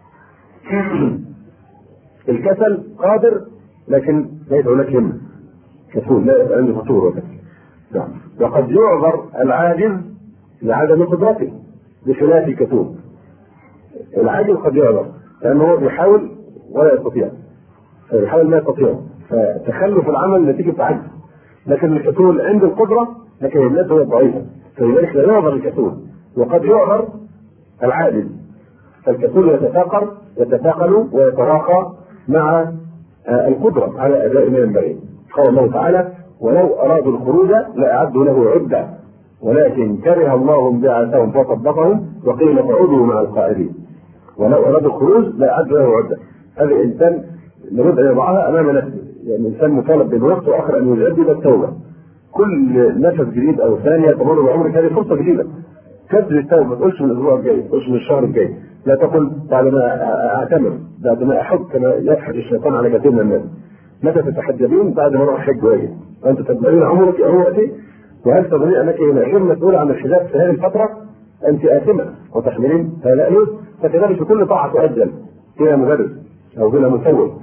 الكسل قادر لكن ليس هناك همة، كسول، لا يبقى عنده فطور وكسل. نعم. وقد يعذر العاجز لعدم قدرته بخلاف الكسول. العاجز قد يعذر لأنه بيحاول ولا يستطيع، فيحاول ما يستطيع، فتخلف العمل نتيجة عجز. لكن الكسول عنده القدرة لكن همته ضعيفة، فلذلك لا يعذر الكسول. وقد يعذر العاجز، فالكسول يتثاقل يتثاقل ويتراخى مع القدرة على أداء ما ينبغي. قال الله تعالى: ولو أرادوا الخروج لأعدوا له عدة ولكن كره الله بعثهم فصدقهم وقيل اقعدوا مع القائلين. ولو أرادوا الخروج لأعدوا له عدة. هذا الإنسان لابد أن يضعها أمام نفسه، يعني الإنسان مطالب بالوقت وآخر أن يجدد التوبة. كل نفس جديد أو ثانية تمر بعمرك هذه فرصة جديدة. جدد التوبة، ما تقولش من الأسبوع الجاي، ما تقولش من الشهر الجاي، لا تقل بعد ما أعتمر، بعد ما أحج كما يضحك الشيطان على كثير من الناس. متى تتحجبين؟ بعد ما أروح حج واجب، وأنت تتبعين عمرك عمرتي، وهل تظنين أنك غير مسؤولة عن الحجاب في هذه الفترة؟ أنت آثمة وتحملين هذا الأجر، فكذلك في كل طاعة تؤجل فيها مدرس أو بلا مسوي.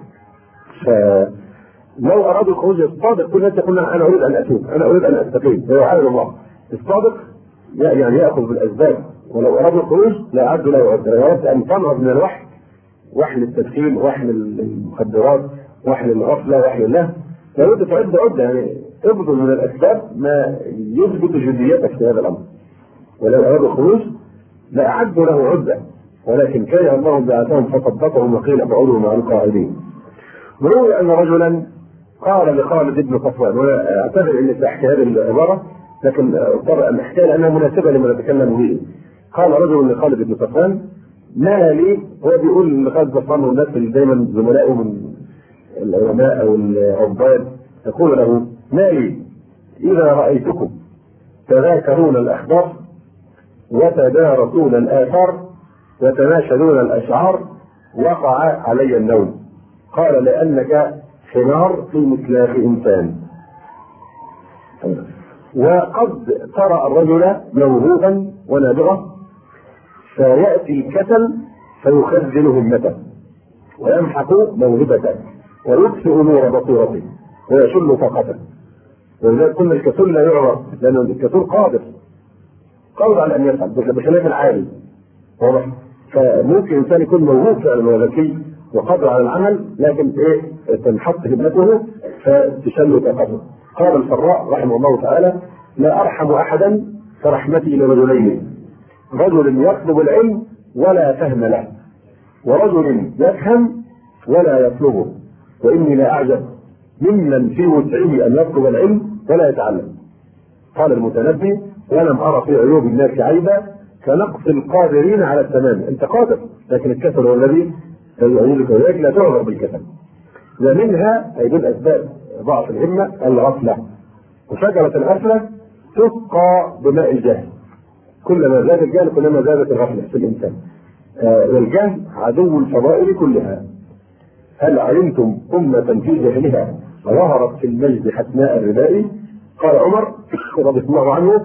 فلو أرادوا الخروج الصادق كل الناس يقول أنا أريد أن أتوب، أنا أريد أن أستقيم، ويعاون الله. الصادق يعني يأخذ بالأسباب. ولو أرادوا الخروج لا أعدوا له عدة. لو أردت أن تنهض من الوحل، وحل التدخين، وحل المخدرات، وحل الغفلة، وحل الله، لابد تعد عدة، يعني ابذل من الأسباب ما يثبت جديتك في هذا الأمر. ولو أرادوا الخروج لا أعدوا له عدة ولكن كره الله بعثهم فصدقهم وقيل اقعدوا مع القاعدين. وروي أن رجلا قال لخالد بن صفوان، وأنا أعتذر إني سأحكي هذه العبارة لكن اضطر أن أحكيها لأنها مناسبة لما نتكلم به. قال رجل لخالد بن صفوان: ما لي، هو بيقول لخالد بن صفوان والناس اللي دايما زملائه من العلماء أو العباد، يقول له: ما لي إذا رأيتكم تذاكرون الأخبار وتدارسون الآثار وتناشدون الأشعار وقع علي النوم. قال: لأنك حمار في مثلاث إنسان. وقد ترى الرجل موهوبا ونابغة فيأتي الكسل فيخزن همته ويمحق موهبته ويطفئ نور بصيرته ويشل طاقته. ولذلك كل الكسول لا يعرف، لأن الكسول قادر قادر على أن يفعل بخلاف العالي. واضح؟ فممكن إنسان يكون موهوب فعلا وذكي وقادر على العمل لكن إيه تنحط همته فتشل طاقته. قال الفراء رحمه الله تعالى: لا أرحم أحدا فرحمتي لرجلين: رجل يطلب العلم ولا فهم له، ورجل يفهم ولا يطلبه. وإني لا أعجب ممن في وسعه أن يطلب العلم ولا يتعلم. قال المتنبي: ولم أرى في عيوب الناس عيبا كنقص القادرين على التمام. أنت قادر لكن الكسل هو الذي يعينك، ولذلك لا تعذر بالكسل. ومنها أي من أسباب ضعف الهمة الغفلة، وشجرة الغفلة تسقى بماء الجهل. كلما زاد الجهل كلما زادت الغفلة في الإنسان. آه والجهل عدو الفضائل كلها. هل علمتم أمة في جهلها ظهرت في المجد حسناء الرداء؟ قال عمر رضي الله عنه: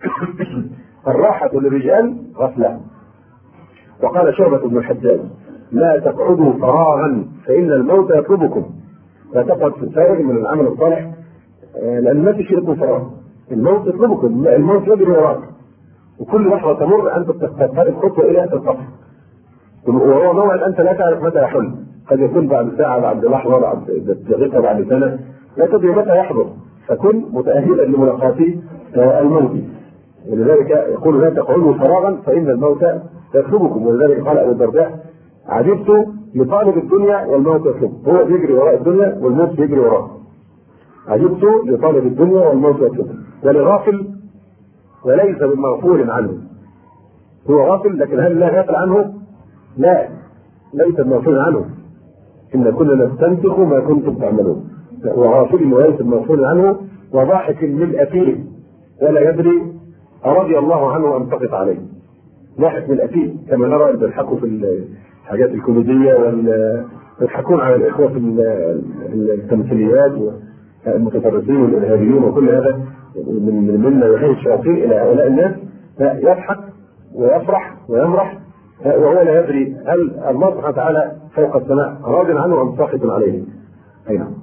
الراحة للرجال غفلة. وقال شعبة بن الحجاج: لا تقعدوا فراغا فإن الموت يطلبكم. لا تقعد في الفارغ من العمل الصالح لأن ما في شيء اسمه فراغ، الموت يطلبكم، الموت يجري وراك، وكل لحظة تمر أنت تتخذ خطوة إلى أن القبر، وهو موعد أنت لا تعرف متى يحل. قد يكون بعد ساعة، بعد لحظة، بعد دقيقة، بعد سنة، لا تدري متى يحضر، فكن متأهلا لملاقاة الموت. ولذلك يقول: لا تقعدوا فراغا فإن الموت يطلبكم. ولذلك قال أبو الدرداء: عجبت لطالب الدنيا والموت يطلبه. هو يجري وراء الدنيا والموت يجري وراه. عجبت لطالب الدنيا والموت يطلبه. ولغافل وليس بمغفول عنه. هو غافل لكن هل لا غافل عنه؟ لا، ليس بمغفول عنه. إن كنا نستنسخ ما كنتم تعملون. هو غافل وليس بمغفول عنه وضاحك من أفيه ولا يدري رضي الله عنه أم سخط عليه. ضاحك من أفيه كما نرى أن يضحكوا في الحاجات الكوميدية ويضحكون على الإخوة في التمثيليات والمتطرفين والإرهابيين وكل هذا من منا يحيي الشياطين إلى هؤلاء الناس، يضحك ويفرح ويمرح وهو لا يدري هل الله سبحانه وتعالى فوق السماء راض عنه أم ساخط عليه. أي نعم.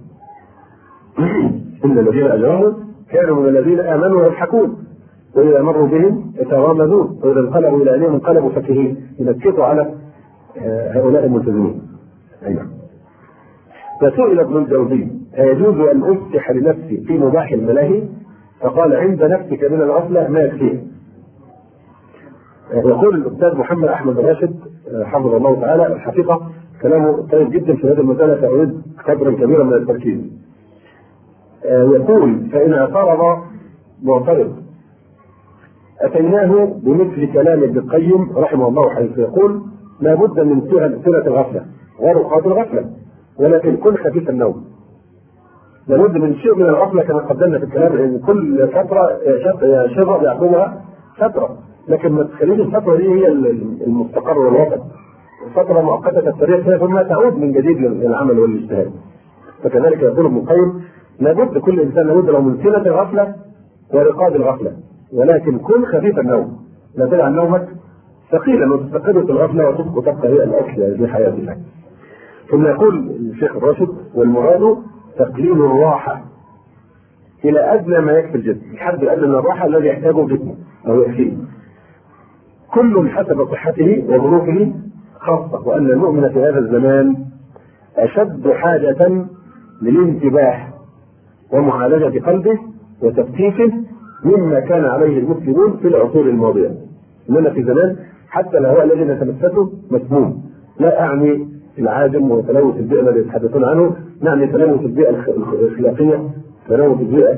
إن الذين أجرموا كانوا من الذين آمنوا يضحكون وإذا مروا بهم يتغامزون وإذا انقلبوا إلى أهلهم انقلبوا فكهين، ينكتوا على هؤلاء الملتزمين. أي نعم. فسئل ابن الجوزي: أيجوز أن أفتح لنفسي في مباح الملاهي؟ فقال: عند نفسك من الغفلة ما يكفيه. يقول الأستاذ محمد أحمد راشد حفظه الله تعالى: الحقيقة كلامه طيب جدا في هذه المسألة، فأريد قدرا كبيرا من التركيز. يقول: فإن اعترض معترض أتيناه بمثل كلام ابن القيم رحمه الله، حيث يقول: لا بد من سنة الغفلة ورقات الغفلة، ولكن كن خفيف النوم. لابد من شيء من الغفلة كما قدمنا في الكلام، ان كل فترة شبه يعقوبها فترة، لكن ما تخليش الفترة دي هي المستقر والوطن. فترة مؤقتة تستريح فيها ثم تعود من جديد للعمل والاجتهاد. فكذلك يقول ابن القيم: لابد كل انسان لابد له من سنة الغفلة ورقاد الغفلة، ولكن كن خفيف النوم، لا تجعل نومك ثقيلا وتستقر في الغفلة وتبقى تبقى هي الاصل في حياتك. ثم يقول الشيخ الراشد: والمراد تقليل الراحة إلى أدنى ما يكفي الجسم، الحد الأدنى من الراحة الذي يحتاجه جسمه أو يكفيه، كل حسب صحته وظروفه خاصة، وأن المؤمن في هذا الزمان أشد حاجة للانتباه ومعالجة قلبه وتفتيشه مما كان عليه المسلمون في العصور الماضية. إننا في زمان حتى الهواء الذي نتنفسه مسموم، لا أعني العادم وتلوث البيئة الذي يتحدثون عنه، نعني تلوث البيئة الأخلاقية، تلوث البيئة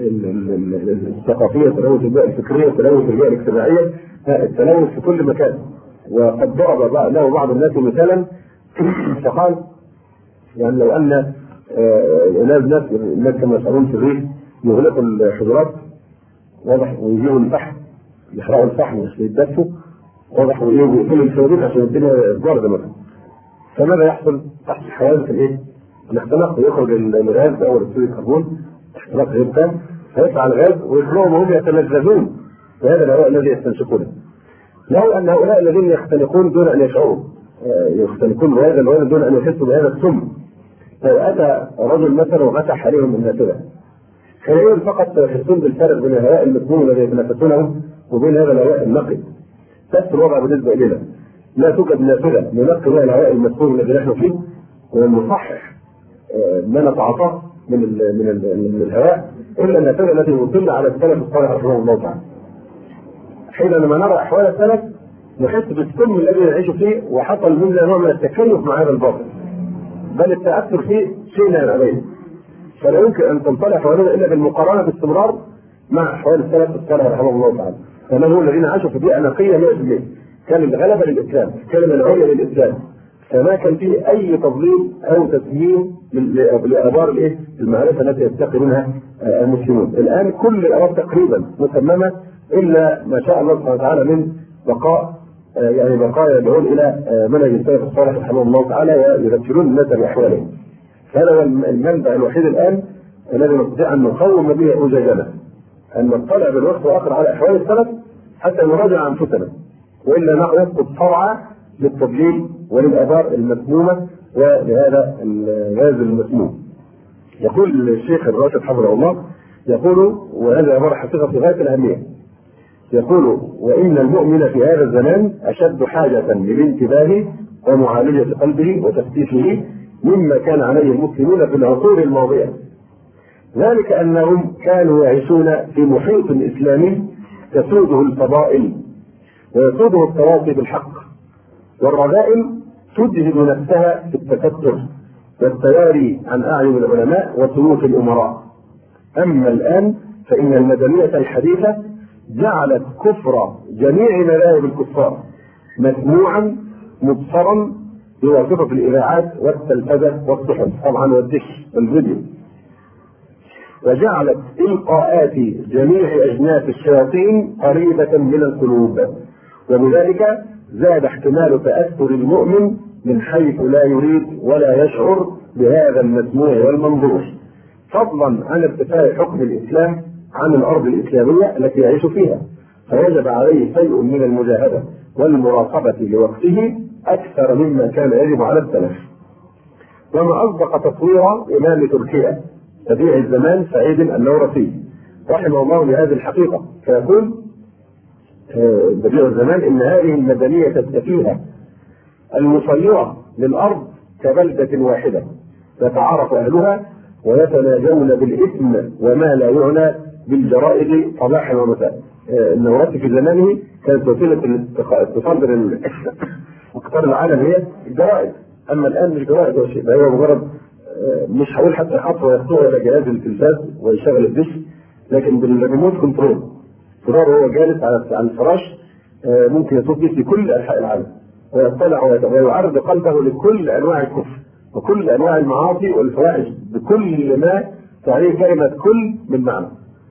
الثقافية، تلوث البيئة الفكرية، تلوث البيئة الاجتماعية، التلوث في كل مكان. وقد ضرب له بعض الناس مثالا فقال: يعني لو أن الناس الناس كما يشعرون في الريف يغلقوا الحجرات واضح ويجيبوا الفحم يحرقوا الفحم ويتدفوا واضح ويقفلوا الشبابيك عشان الدنيا باردة مثلا، فماذا يحصل؟ تحصل حوادث الايه؟ الاختناق، ويخرج الغاز او اكسيد الكربون اختراق غير تام، فيطلع الغاز ويخرجهم وهم يتلذذون بهذا الهواء الذي يستنشقونه. لو ان هؤلاء الذين يختنقون دون ان يشعروا يختنقون بهذا الهواء دون ان يحسوا بهذا السم، لو اتى رجل مثلا وفتح عليهم النافذه خليهم فقط يحسون بالفرق بين الهواء المسموم الذي يتنفسونه وبين هذا الهواء النقي. نفس الوضع بالنسبه الينا، لا توجد نافذه ننقي بها الهواء المسموم الذي نحن فيه ونصحح ما نتعاطاه من ال من, ال من الهواء الا النافذه التي وصلنا على السلف الصالح رحمه الله تعالى. حينما نرى احوال السلف نحس بالسم الذي نعيش فيه، وحصل منا نوع من التكيف مع هذا الباطل، بل التاثر فيه شيء لا يبين. فلا يمكن ان تنطلع حوالينا الا بالمقارنه باستمرار مع احوال السلف الصالح رحمه الله تعالى. فمن هو الذين عاشوا في بيئه نقيه مئة بالمئة، كان الغلبه للاسلام، كان العليا للاسلام، فما كان فيه اي تضليل او تسيير لابار الايه؟ المعرفه التي يتقي منها المسلمون. الان كل الابار تقريبا مسممه الا ما شاء الله سبحانه وتعالى من بقاء، يعني بقايا يدعون الى منهج السلف الصالح رحمه الله تعالى ويذكرون الناس باحوالهم. هذا هو المنبع الوحيد الان الذي نستطيع ان نقوم به اوجاجنا، ان نطلع بالوقت واخر على احوال السلف حتى نراجع انفسنا، والا نسقط صرعى للتضليل وللابار المسمومه ولهذا الغاز المسموم. يقول الشيخ الراشد حفظه الله، يقول وهذا عباره حقيقه في غايه الاهميه، يقول: وان المؤمن في هذا الزمان اشد حاجه للانتباه ومعالجه قلبه وتفتيشه مما كان عليه المسلمون في العصور الماضيه، ذلك انهم كانوا يعيشون في محيط اسلامي تسوده الفضائل ويسوده التواصي بالحق، والرذائل تجهد نفسها في التستر والتواري عن اعين العلماء وسلوك الامراء. اما الان فان المدنيه الحديثه جعلت كفر جميع مذاهب الكفار مسموعا مبصرا بواسطه الاذاعات والتلفزه والصحف طبعا والدش والفيديو. وجعلت إلقاءات جميع أجناس الشياطين قريبة من القلوب، وبذلك زاد احتمال تأثر المؤمن من حيث لا يريد ولا يشعر بهذا المسموع والمنظور، فضلا عن ارتفاع حكم الإسلام عن الأرض الإسلامية التي يعيش فيها، فوجب عليه شيء من المجاهدة والمراقبة لوقته أكثر مما كان يجب على السلف. وما أصدق تصوير إمام تركيا بديع الزمان سعيد النورسي رحمه الله لهذه الحقيقة، فيقول بديع الزمان إن هذه المدنية السفيهة المصيرة للأرض كبلدة واحدة يتعارف أهلها ويتناجون بالإثم وما لا يعنى بالجرائد صباحا ومساء. النورسي في زمانه كانت وسيلة الاتصال بين أقطار العالم هي الجرائد، أما الآن مش جرائد ولا شيء، هو مجرد مش هقول حتى يحط ويخطوه إلى جهاز التلفاز ويشغل الدش، لكن بالريموت كنترول فرار هو جالس على الفراش ممكن يصوت به في كل أنحاء العالم ويطلع ويعرض قلبه لكل أنواع الكفر وكل أنواع المعاصي والفواحش بكل ما تعنيه كلمة كل من معنى.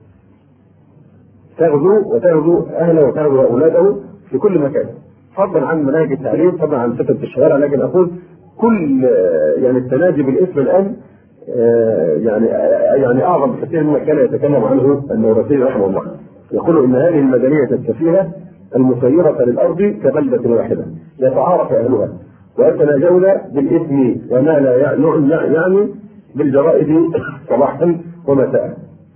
تغزو وتغزو أهله وتغزو أولاده في كل مكان، فضلا عن مناهج التعليم، طبعا عن فتنة الشوارع، لكن أقول كل يعني التناجي بالاسم الآن يعني يعني أعظم كثير مما كان يتكلم عنه النورسي رحمه الله. يقول إن هذه المدنية السفيهة المسيرة للأرض كبلدة واحدة يتعارف أهلها ويتناجون بالإثم وما لا يعني بالجرائد صباحا ومساء.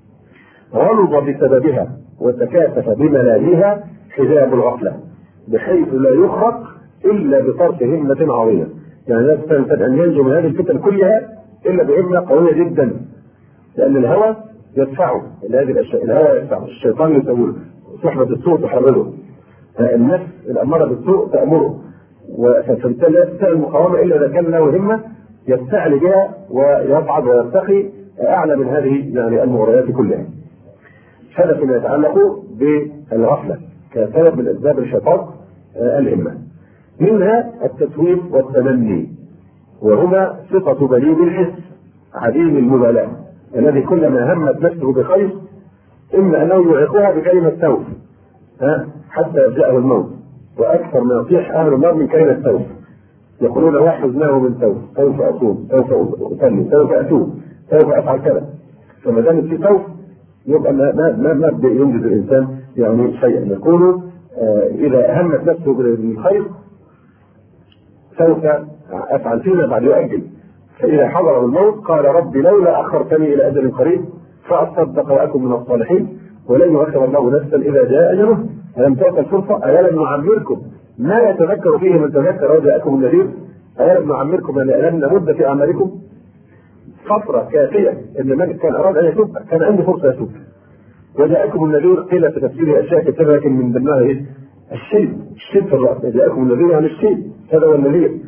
غلظ بسببها وتكاثف بملاذها حجاب الغفلة بحيث لا يخرق إلا بطرف همة عظيمة، يعني لا يستنتج أن ينجو من هذه الفتن كلها إلا بهمة قوية جدا، لأن الهوى يدفعه إلى هذه الأشياء، الهوى يدفعه، الشيطان يسوله، صحبة السوء تحرره، النفس الأمارة بالسوء تأمره، فبالتالي لا يستطيع المقاومة إلا إذا كان له همة يستعلي بها ويصعد ويرتقي أعلى من هذه يعني المغريات كلها. هذا فيما يتعلق بالغفلة كسبب من أسباب الشقاق الهمة. منها التسويف والتمني، وهما صفة بليد الحس عديم المبالاة الذي كلما همت نفسه بخير إما أنه يعيقها بكلمة سوف حتى يجاءه الموت، وأكثر ما يطيح أهل النار من كلمة سوف، يقولون واحفظناه من سوف، سوف أصوم، سوف أصلي، سوف أتوب، سوف أفعل كذا. فما دام في سوف يبقى ما ما ما ينجز الإنسان يعني شيئا. يقول آه إذا همت نفسه بالخير سوف أفعل فيما بعد يؤجل، فإذا حضر الموت قال ربي لولا أخرتني إلى أجل قريب فأصدق وأكن من الصالحين ولن يؤخر الله نفسا إذا جاء أجله. ألم تؤتى الفرصة؟ ألم نعمركم ما يتذكر فيه من تذكر وجاءكم النذير؟ ألم نعمركم أن ألم نمد في أعمالكم؟ فترة كافية إن الملك كان أراد أن يتوب، كان عنده فرصة يتوب. وجاءكم النذير قيل في تفسير أشياء كثيرة لكن من ضمنها إيه؟ الشيب، الشيب في الرأس، جاءكم النذير يعني الشيب، هذا هو النذير.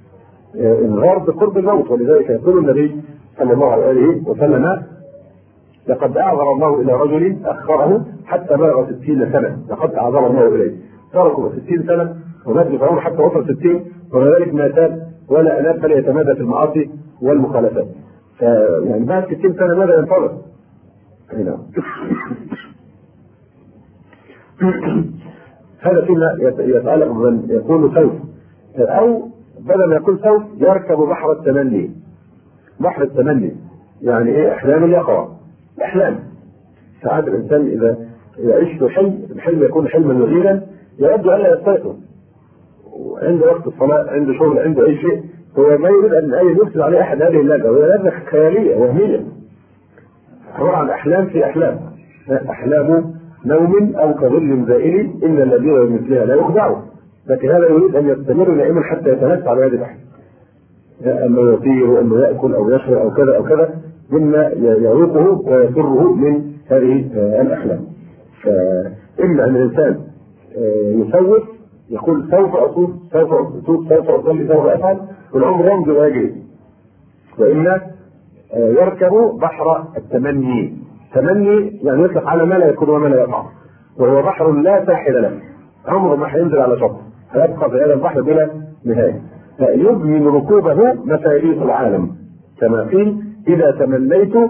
انذار بقرب الموت، ولذلك يقول النبي صلى الله عليه وسلم لقد أعذر الله إلى رجل أخره حتى بلغ ستين سنة، لقد أعذر الله إليه، تركوا ستين سنة ومات بفعول حتى وصل ستين، وذلك ما تاب ولا أناب فليتمادى في المعاصي والمخالفات. فيعني بعد ستين سنة ماذا ينتظر؟ هنا هذا فيما يتعلق بمن يقول سوف، أو بدل ما يقول سوف يركب بحر التمني. بحر التمني يعني إيه؟ أحلام اليقظة، أحلام. ساعات الإنسان إذا يعيش في حلم، الحلم يكون حلما وزيرا يود أن لا يستيقظ، وعنده وقت الصلاة، عنده شغل، عنده أي شيء، هو ما يريد أن أي يرسل عليه أحد هذه اللذة، وهي لذة خيالية وهمية، عبارة عن أحلام في أحلام، أحلام نوم أو كظل زائل إن الذين مثلها لا يخدعوا، لكن هذا يريد أن يستمر نائما حتى يتمتع بهذه الأحلام، أنه يطير وأنه يأكل أو يشرب أو كذا أو كذا مما يعوقه ويسره من هذه الأحلام. فإما أن الإنسان يسوف يقول سوف أصوف، سوف أصوف، سوف أصلي، سوف أفعل، والعمر يمضي ويجري، وإما يركب بحر التمني. تمني يعني يطلق على ما لا يكون وما لا يقع، وهو بحر لا ساحل له، عمره ما هينزل على شط، هيبقى في هذا البحر بلا نهاية. فيضمن ركوبه مفاريق العالم، كما قيل إذا تمنيت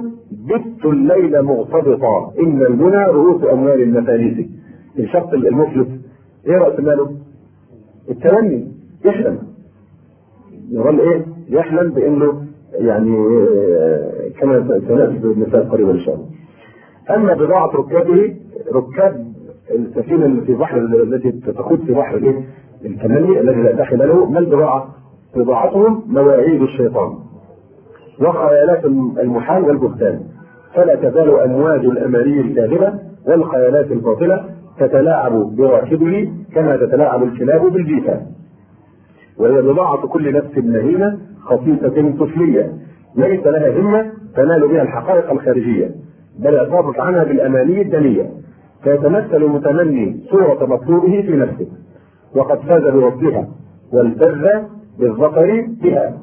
بت الليل مغتبطا إن المنى رؤوس أموال المفاليس. الشخص المفلس إيه رأس ماله؟ التمني، يحلم يظل إيه؟ يحلم بأنه يعني كما سنأتي بالمثال قريبا إن شاء الله. أما بضاعة ركابه، ركاب السفينة اللي في بحر التي تخوض في بحر الإيه؟ التمني الذي لا داخل له، ما البضاعة؟ بضاعتهم مواعيد الشيطان وخيالات المحال والبهتان، فلا تزال أمواج الأماني الكاذبة والخيالات الباطلة تتلاعب براكبه كما تتلاعب الكلاب بالجيفان. وهي بضاعة كل نفس مهينة خفيفة طفلية ليس لها همة تنال بها الحقائق الخارجية، بل اعترضت عنها بالأماني الدنية، فيتمثل المتمني صورة مطلوبه في نفسه وقد فاز بوصلها والتذ بالظفر بها.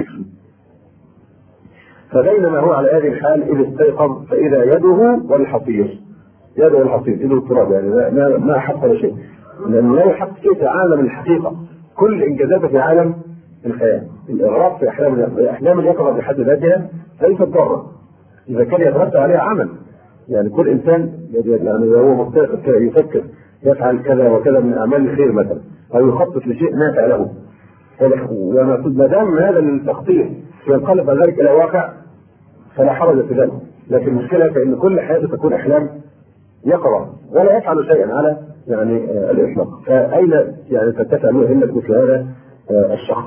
فبينما هو على هذه الحال إذ استيقظ فإذا يده والحصير، يده والحصير يده التراب، يعني ما ما حصل شيء، لأنه لا يحصل شيء في عالم الحقيقة، كل إنجازاته في عالم الخيال. الإغراق في أحلام أحلام اليقظة بحد ذاتها ليست ضارة إذا كان يترتب عليها عمل. يعني كل إنسان يعني هو مستيقظ كذا يفكر يفعل كذا وكذا من أعمال الخير مثلا، أو يخطط لشيء نافع له، وما دام هذا التخطيط ينقلب ذلك إلى واقع فلا حرج في ذلك. لكن المشكلة فإن كل حياته تكون أحلام يقرأ ولا يفعل شيئا على يعني آه الإطلاق. فأين يعني تتسع مهمة مثل هذا آه الشخص؟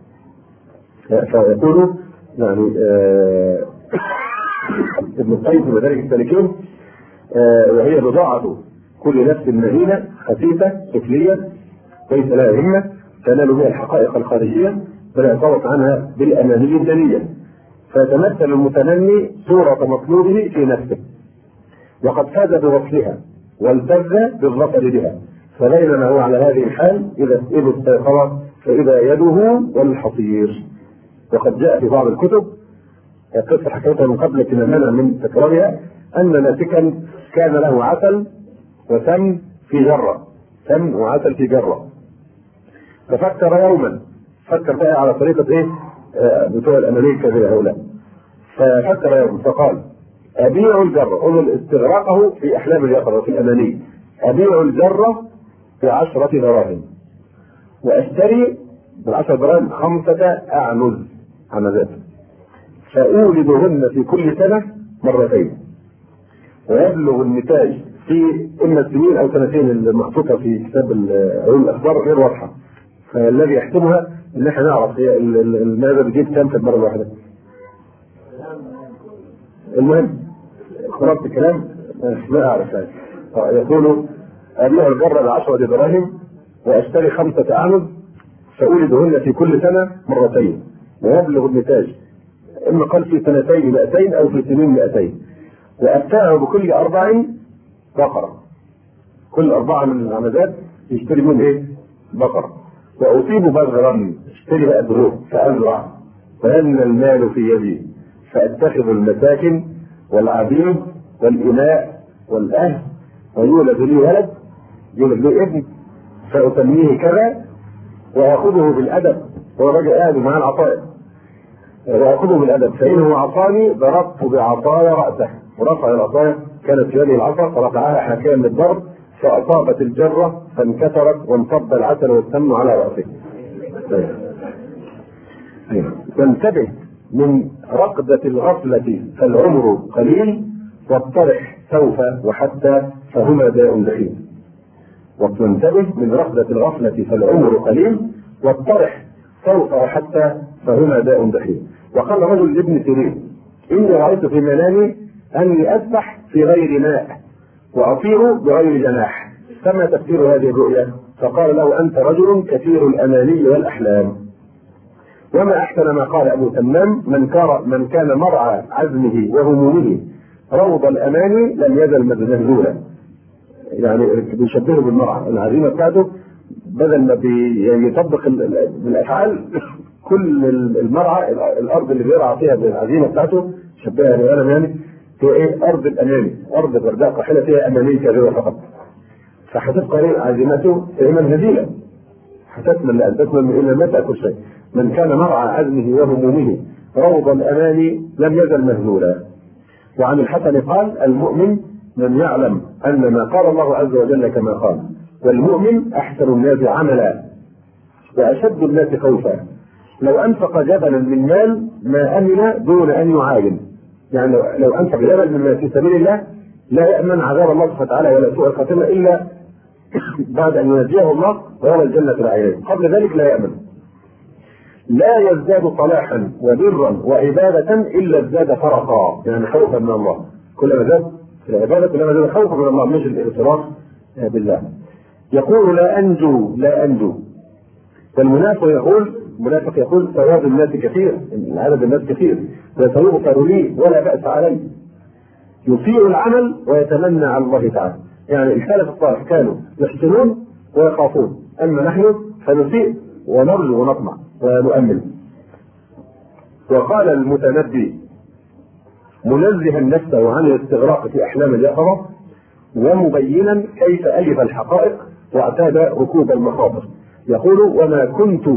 فيقول يعني آه ابن القيم وذلك السالكين آه وهي بضاعة كل نفس مهينة خفيفة سفلية ليس لها همة تنال بها الحقائق الخارجية فلا يعترض عنها بالأماني الدنية، فيتمثل المتمني صورة مطلوبه في نفسه وقد فاز بوصلها والتذ بالظفر بها. فبينما هو على هذه الحال إذا إذا استيقظ فإذا يده والحصير. وقد جاء في بعض الكتب قصة حكيتها من قبل كما منع من تكرارها أن ناسكا كان له عسل وسم في جرة، سم وعسل في جرة، ففكر يوما، فكر بقى على طريقة إيه بتوع الأمريكا زي هؤلاء، ففكر يوما فقال أبيع الجرة، قل استغراقه في أحلام اليقظة في الأماني، أبيع الجرة بعشرة دراهم وأشتري بالعشرة دراهم خمسة أعنز عنزات فأولدهن في كل سنة مرتين ويبلغ النتاج في إما السنين أو سنتين المحطوطة في كتاب علوم الأخبار غير واضحة، فالذي يحسمها إن احنا نعرف هي الماذا بيجيب كام في المرة الواحدة. المهم خلاص الكلام ما أعرف يعني. يقول أبيع الجرة بعشرة دراهم وأشتري خمسة أعنز فأولدهن في كل سنة مرتين ويبلغ النتاج إما قال في سنتين مئتين أو في سنين مئتين وأبتاعه بكل أربع بقرة، كل أربعة من العنزات يشتري من إيه؟ بقرة. وأصيب بذرا، اشتري بقى دروب فأزرع فأن المال في يدي فأتخذ المساكن والعبيد والإناء والأهل ويولد لي ولد يولد لي ابن فأسميه كذا وأخذه بالأدب، هو راجل قاعد معاه العطايا، وأخذه بالأدب فإنه عصاني ضربت بعصايا رأسه، ورفع العصايا كانت في يده العصا فرفعها حكاية من الضرب فأصابت الجرة فانكسرت وانصب العسل والسمن على رأسه. فانتبه من رقدة الغفلة فالعمر قليل واطرح سوف وحتى فهما داء دخيل. وانتبه من رقدة الغفلة فالعمر قليل واطرح سوف وحتى فهما داء دخيل. وقال رجل لابن سيرين إني رأيت في منامي أني أسبح في غير ماء وأطير بغير جناح، فما تفسير هذه الرؤيا؟ فقال له أنت رجل كثير الأماني والأحلام. وما أحسن ما قال أبو تمام من كان من كان مرعى عزمه وهمومه روض الأماني لم يزل مذلولا. يعني بيشبهه بالمرعى، العزيمة بتاعته بدل ما بيطبق الأفعال كل المرعى الأرض اللي بيرعى فيها بالعزيمة بتاعته شبهها بالغنم، يعني هي إيه؟ أرض الأماني، أرض برداء قاحلة فيها أماني كبيرة فقط. فحتبقى عزيمته دائما هزيلة، حتتمنى أن تتمنى إلى ما تأكل شيء. من كان مرعى عزمه وهمومه روض الأماني لم يزل مهزولا. وعن الحسن قال: المؤمن من يعلم أن ما قال الله عز وجل كما قال، والمؤمن أحسن الناس عملا وأشد الناس خوفا، لو أنفق جبلا من مال ما أمن دون أن يعاين. يعني لو أنفق جبل من مال في سبيل الله لا يأمن عذاب الله سبحانه وتعالى ولا سوء الخاتمة إلا بعد أن ينجيه الله ويرى الجنة العينين، قبل ذلك لا يأمن. لا يزداد صلاحا وبرا وعبادة إلا ازداد فرقا، يعني خوفا من الله، كلما زاد العبادة كلما زاد خوفا من الله، مش الاغترار بالله. يقول: لا أنجو لا أنجو. والمنافق يقول المنافق يقول: ثواب الناس كثير، عدد الناس كثير، وسيغفر لي ولا بأس علي. يسيء العمل ويتمنى على الله تعالى. يعني السلف الصالح كانوا يحسنون ويخافون، أما نحن فنسيء ونرجو ونطمع ونؤمل. وقال المتنبي منزها نفسه عن الاستغراق في أحلام اليقظة ومبينا كيف ألف الحقائق واعتاد ركوب المخاطر، يقول: وما كنت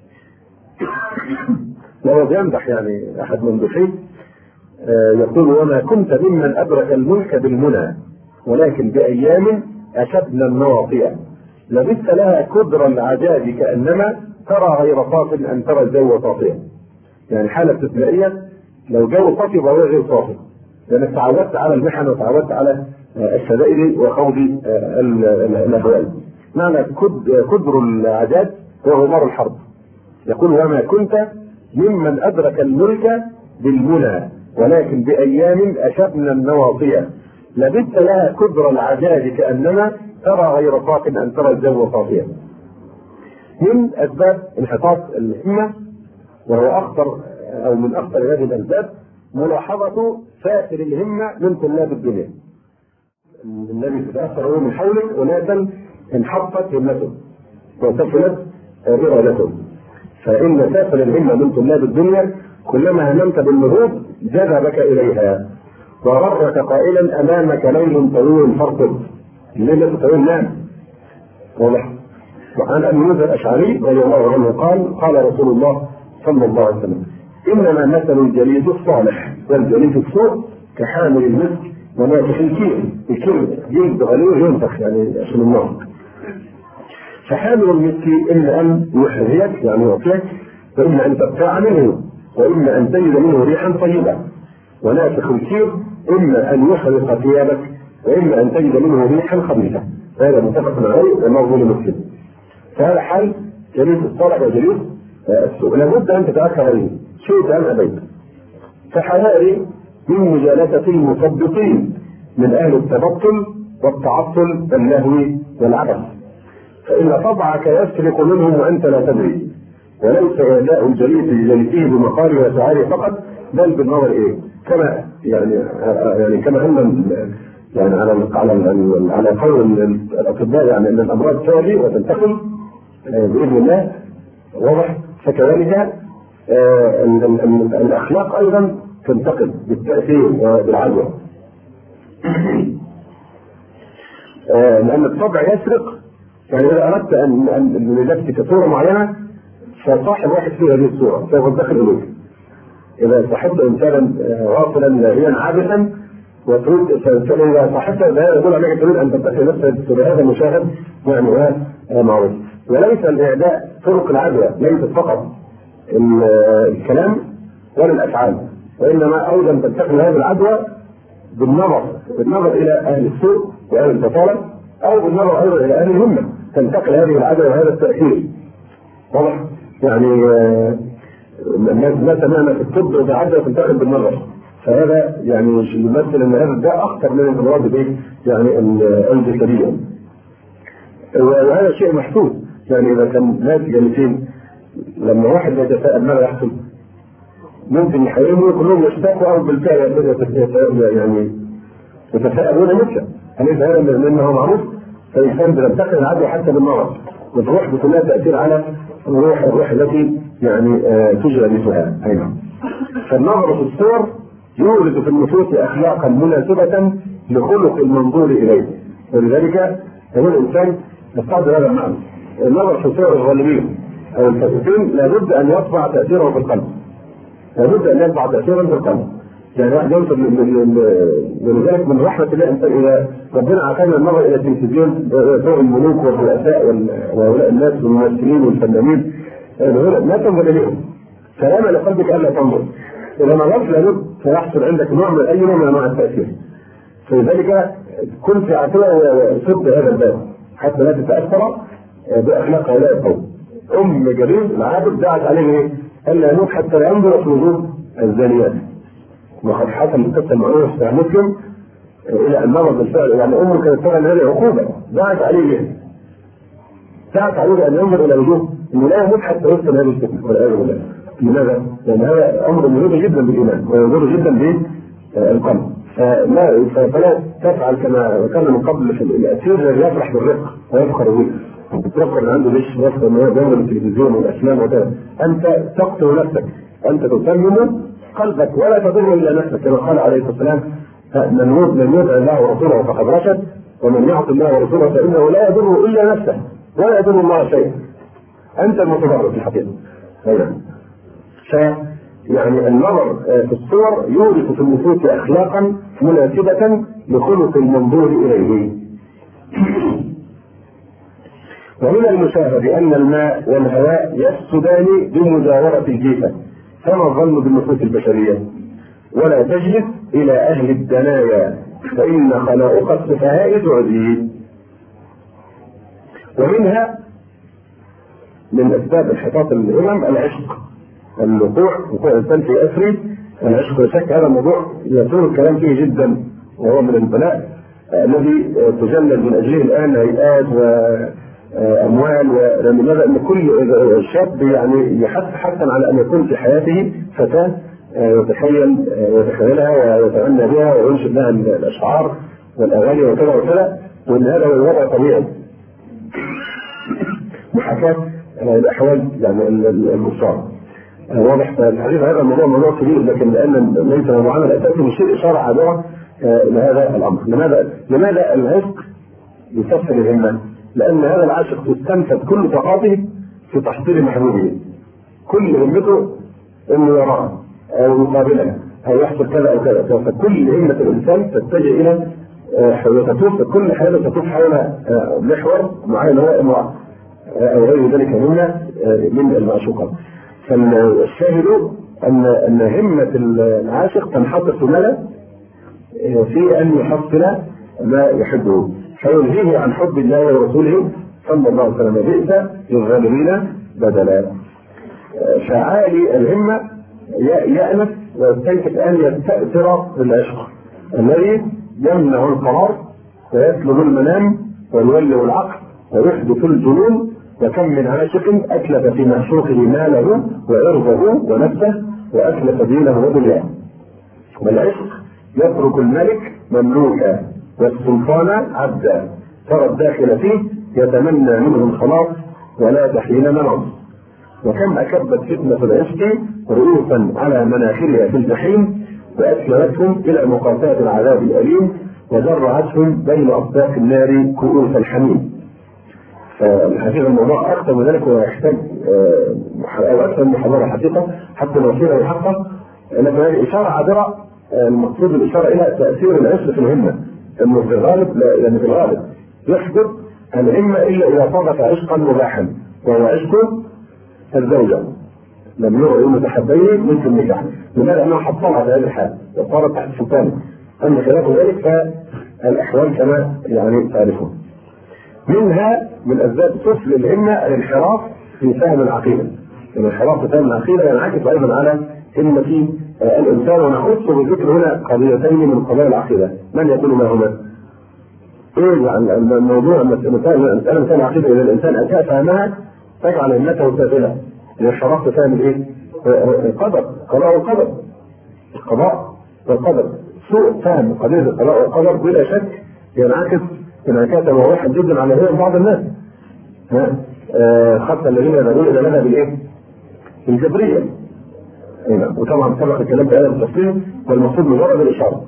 وهو يمدح يعني أحد ممدوحيه، يقول: وما كنت ممن أدرك الملك بالمنى ولكن بأيام أشدنا النواطئ، لبثت لها كدر العجاج كأنما ترى غير صاف أن ترى الجو صافيا. يعني حالة استثنائية، لو جو صافي وهو غير صافي، لأنك تعودت على المحن وتعودت على الشدائد وخوض الأهوال. معنى كدر العجاج هو غبار الحرب. يقول: وما كنت ممن أدرك الملك بالمنى ولكن بأيام أشدنا النواطئ، لبثت لها كدر العجاج كأنما ترى غير صاف أن ترى الجو صافيا. من أسباب انحطاط الهمة، وهو أخطر أو من أخطر هذه الأسباب، ملاحظة فاقد الهمة من طلاب الدنيا. النبي تتأثر من حولك وناسا انحطت همته وسفلت إرادته، فإن سافل الهمة من طلاب الدنيا كلما هممت بالنهوض جذبك إليها وغرك قائلا: أمامك ليل طويل فارقد. الليل الطويل نام. واضح. وعن أبي موسى الأشعري رضي الله عنه قال: قال رسول الله صلى الله عليه وسلم: إنما مثل الجليد الصالح والجليد السوء كحامل المسك ونافخ الكير. الكير جلد غليظ ينفخ يعني عشان النار. فحامل المسك إما أن يحريك يعني يعطيك، وإما أن تبتاع منه، وإما أن تجد منه ريحا طيبة. ونافخ الكير إما أن يحرق ثيابك، وإما أن تجد منه ريحا خبيثة. هذا متفق عليه ومرضي لمسلم. فهذا حال جليد الصالح وجليد السوء، لابد أن تتأخر عليه شئت أم أبيت. فحذاري من مجالسة المثبطين من أهل التبطل والتعطل اللهوي والعبث، فإن طبعك يسرق منهم وأنت لا تدري. وليس إعلاء الجليد لجليسه بمقال وشعاره فقط، بل بالنظر إيه كما يعني يعني كما أن يعني على على على قول الأطباء يعني أن الأمراض تولي وتنتقل بإذن الله، واضح. فكذلك الأخلاق أيضا تنتقل بالتأثير وبالعدوى، لأن الطبع يسرق. يعني إذا أردت أن أن لنفسك صورة معينة فصاحب واحد في هذه الصورة سوف تدخل إليك. إذا صاحبت إنسانا واصلا لاهيا عابثا وتريد إذا صاحبت هذا يقول عليك تريد أن تدخل نفسك بهذا المشاهد، يعني هذا معروف. وليس الإعداء طرق العدوى ليست فقط الكلام ولا الأفعال، وإنما أيضا تنتقل هذه العدوى بالنظر بالنظر إلى أهل السوء وأهل البطالة، أو بالنظر أيضا إلى أهل الهمة تنتقل هذه العدوى وهذا التأثير. واضح؟ يعني ما سمعنا في الطب بعدوى تنتقل بالنظر، فهذا يعني يمثل أن هذا الداء أخطر من الأمراض به يعني الجسدية، وهذا شيء محسوس. يعني إذا كان ناس جالسين لما واحد يتساءل ماذا يحصل ممكن يحيروا كلهم يشتكوا أو بالفعل يعني يتساءلون مثله. أليس هذا لأنه معروف؟ فالإنسان بينتقل العدوى حتى بالمرض وتروح بكلها تأثير على الروح الروح التي يعني تجلسها. أي نعم. فالنظر في الصور يورد في النفوس أخلاقا مناسبة لخلق المنظور إليه، ولذلك هو الإنسان يستحضر هذا المعنى. النظر في صور الظالمين أو الفاسقين لابد أن يطبع تأثيره في القلب، لابد أن يطبع تأثيرا في القلب. يعني واحد ينظر لذلك من رحمه الله الانسان اذا ربنا عافانا النظر الى التلفزيون فوق الملوك والرؤساء وهؤلاء الناس والممثلين والفنانين ما تنظر اليهم سلاما لقلبك الا تنظر. اذا نظرت لهم سيحصل عندك نوع من اي نوع من انواع التاثير. فلذلك كن في عتوه وصد هذا الباب حتى لا تتاثر باخلاق هؤلاء القوم. ام جرير العابد دعت عليه ايه؟ الا يموت حتى ينظر في وجوه الزانيات. وقد حصل القصه المعروفه في مسلم الى ان نظر بالفعل، يعني امه كانت ترى ان هذه عقوبه دعت عليه ايه؟ دعت عليه ان ينظر الى وجوه انه لا يموت حتى يسلم هذه الفتنه والعياذ بالله. لماذا؟ لان هذا امر مهم جدا بالايمان ويضر جدا بالقلب. فلا فلا تفعل كما كان من قبل في الاسير يفرح بالرق ويفخر به. يفخر ان عنده ليش يفخر ان هو ينظر التلفزيون والافلام وكذا. انت تقتل نفسك، انت تسمم قلبك ولا تضر الا نفسك كما قال عليه الصلاه والسلام من يطع الله ورسوله فقد رشد ومن يعصي الله ورسوله فانه لا يضر الا نفسه ولا يضر الله شيئا. انت المتضرر في الحقيقه. ف يعني النظر في الصور يورث في النفوس اخلاقا مناسبه لخلق المنظور اليه. ومن المشاهد ان الماء والهواء يفسدان بمجاوره الجيفه، فما الظن بالنفوس البشريه؟ ولا تجلس الى اهل الدنايا فان خلائق السفهاء تعزي. ومنها من اسباب انحطاط الامم العشق، الوقوع وقوع الانسان في اسره العشق. وشك هذا الموضوع يطول الكلام فيه جدا، وهو من البلاء الذي تجلد من اجله الان هيئات واموال. ولماذا؟ ان كل شاب يعني يحث حتى على ان يكون في حياته فتاه يتخيل يتخيلها ويتغنى بها وينشد لها الاشعار والاغاني وكذا وكذا، وان هذا هو الوضع طبيعي. محاكاه الاحوال يعني الكفار. واضح الحديث هذا الموضوع موضوع كبير، لكن لان ليس موضوعنا الاساسي بشيء اشاره عابره لهذا الامر. لماذا؟ لماذا العشق يسفل الهمه؟ لان هذا العاشق يستنفذ كل طاقاته في تحصيل محبوبه، كل همته انه يراها او يقابلها او يحصل كذا او كذا. فكل همه الانسان تتجه الى وتطوف كل حاجه تطوف حول محور معين هو امراه او غير ذلك مما من المعشوقات. فالشاهد ان ان همه العاشق تنحصر في ماذا؟ في ان يحصل ما يحبه فيلهيه عن حب الله ورسوله صلى الله عليه وسلم. بئس للغالبين بدلا. فعالي الهمه يأنف ويستيقظ ان يستأثر بالعشق الذي يمنع القرار ويسلب المنام ويولي العقل ويحدث الجنون. وكم من عاشق أتلف في معشوقه ماله وعرضه ونفسه وأتلف دينه ودنياه. والعشق يترك الملك مملوكا والسلطان عبدا، ترى الداخل فيه يتمنى منه الخلاص ولا تحليل منعه. وكم أكبت فتنة العشق رؤوسا على مناخرها في الجحيم وأسلمتهم إلى مقاسات العذاب الأليم وجرعتهم بين أصداق النار كؤوس الحميم. فالحقيقة الموضوع أكثر من ذلك ويحتاج أو أكثر من محاضرة حقيقة حتى نوصله يحقق. لكن هذه إشارة عابرة، المقصود الإشارة إلى تأثير العشق في الهمة، أنه في الغالب لأن في الغالب يحدث الهمة إلا إذا صادف عشقا مباحا وهو عشق الزوجة. لم يرى متحبين مثل النكاح، لماذا؟ أنه حصلها في هذه الحال وصارت تحت سلطانه. أما خلاف ذلك فالأحوال كما يعني تعرفون. منها من اسباب سفل الهمه الانحراف في فهم العقيده. الانحراف في فهم العقيده ينعكس ايضا على همه الانسان. ونخص بذكر هنا قضيتين من قضايا العقيده. من يقول ما هما؟ ايه يعني الموضوع مساله مساله العقيده اذا الانسان اساء فهمها تجعل همته سافله. الانحراف في فهم الايه؟ القدر، قضاء والقدر. القضاء والقدر، سوء فهم قضيه القضاء والقدر بلا شك ينعكس انعكاسا واضحا جدا على هذا بعض الناس. ها آه خاصه الذين يدعون الى مذهب الايه؟ الجبريه. هنا وطبعا سبق الكلام بهذا التفصيل والمقصود مجرد الاشاره.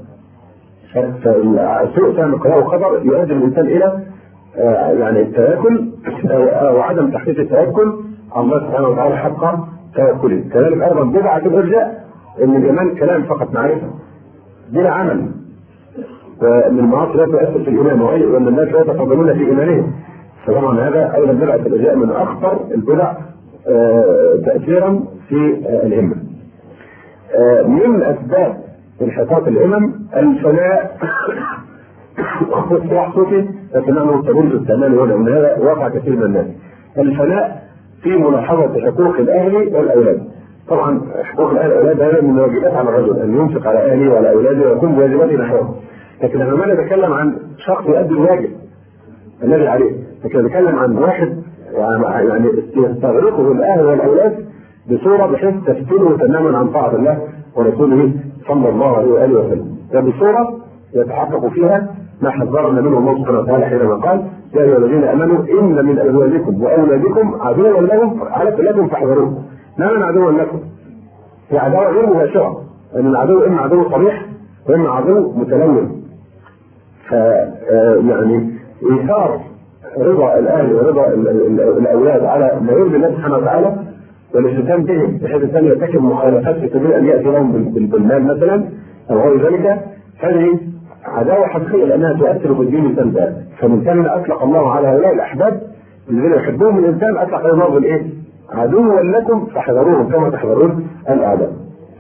فسوء فهم القضاء والقدر يؤدي الانسان الى آه يعني التواكل او عدم تحقيق التوكل على الله سبحانه وتعالى حق توكله. كذلك ايضا بدعه الارجاء ان الايمان كلام فقط معرفه، بلا عمل، وان المعاصي لا تؤثر في الايمان وان الناس لا يتقدمون في ايمانهم. فطبعا هذا ايضا بدعه الازياء من اخطر البدع تاثيرا في الهمه. من اسباب انحطاط الامم الفناء واصلاح صوتي، لكن نحن نستمر باستعماله هنا، وان هذا واقع كثير من الناس. الفناء في ملاحظه حقوق الاهل والاولاد. طبعا حقوق الاهل والاولاد هذا من الواجبات على الرجل ان ينفق على اهله وعلى اولاده ويكون بواجباته نحوه. لكن احنا ما نتكلم عن شخص يؤدي الواجب الذي عليه، لكن نتكلم عن واحد يعني يستغرقه الاهل والاولاد بصوره بحيث تفتنه تماما عن طاعه الله ورسوله صلى الله عليه واله وسلم، وبصوره يتحقق فيها ما حذرنا منه الله سبحانه وتعالى حينما قال: يا ايها الذين امنوا ان من ازواجكم واولادكم عدوا لهم لكم فاحذروه. لا من عدوا لكم، هي عداوه غير مباشره، لان العدو اما عدو صريح واما عدو متلون. ف يعني ايثار رضا الاهل ورضا الاولاد على ما يرضي الله سبحانه وتعالى والاستهتام بهم بحيث ان يرتكب مخالفات في سبيل ان ياتي لهم بالمال مثلا او غير ذلك، هذه عداوه حقيقيه لانها تؤثر في الدين الانسان. فمن كان اطلق الله على هؤلاء الاحباب الذين يحبهم الانسان اطلق عليهم بالايه؟ عدوا لكم فاحذروهم كما تحذرون الاعداء.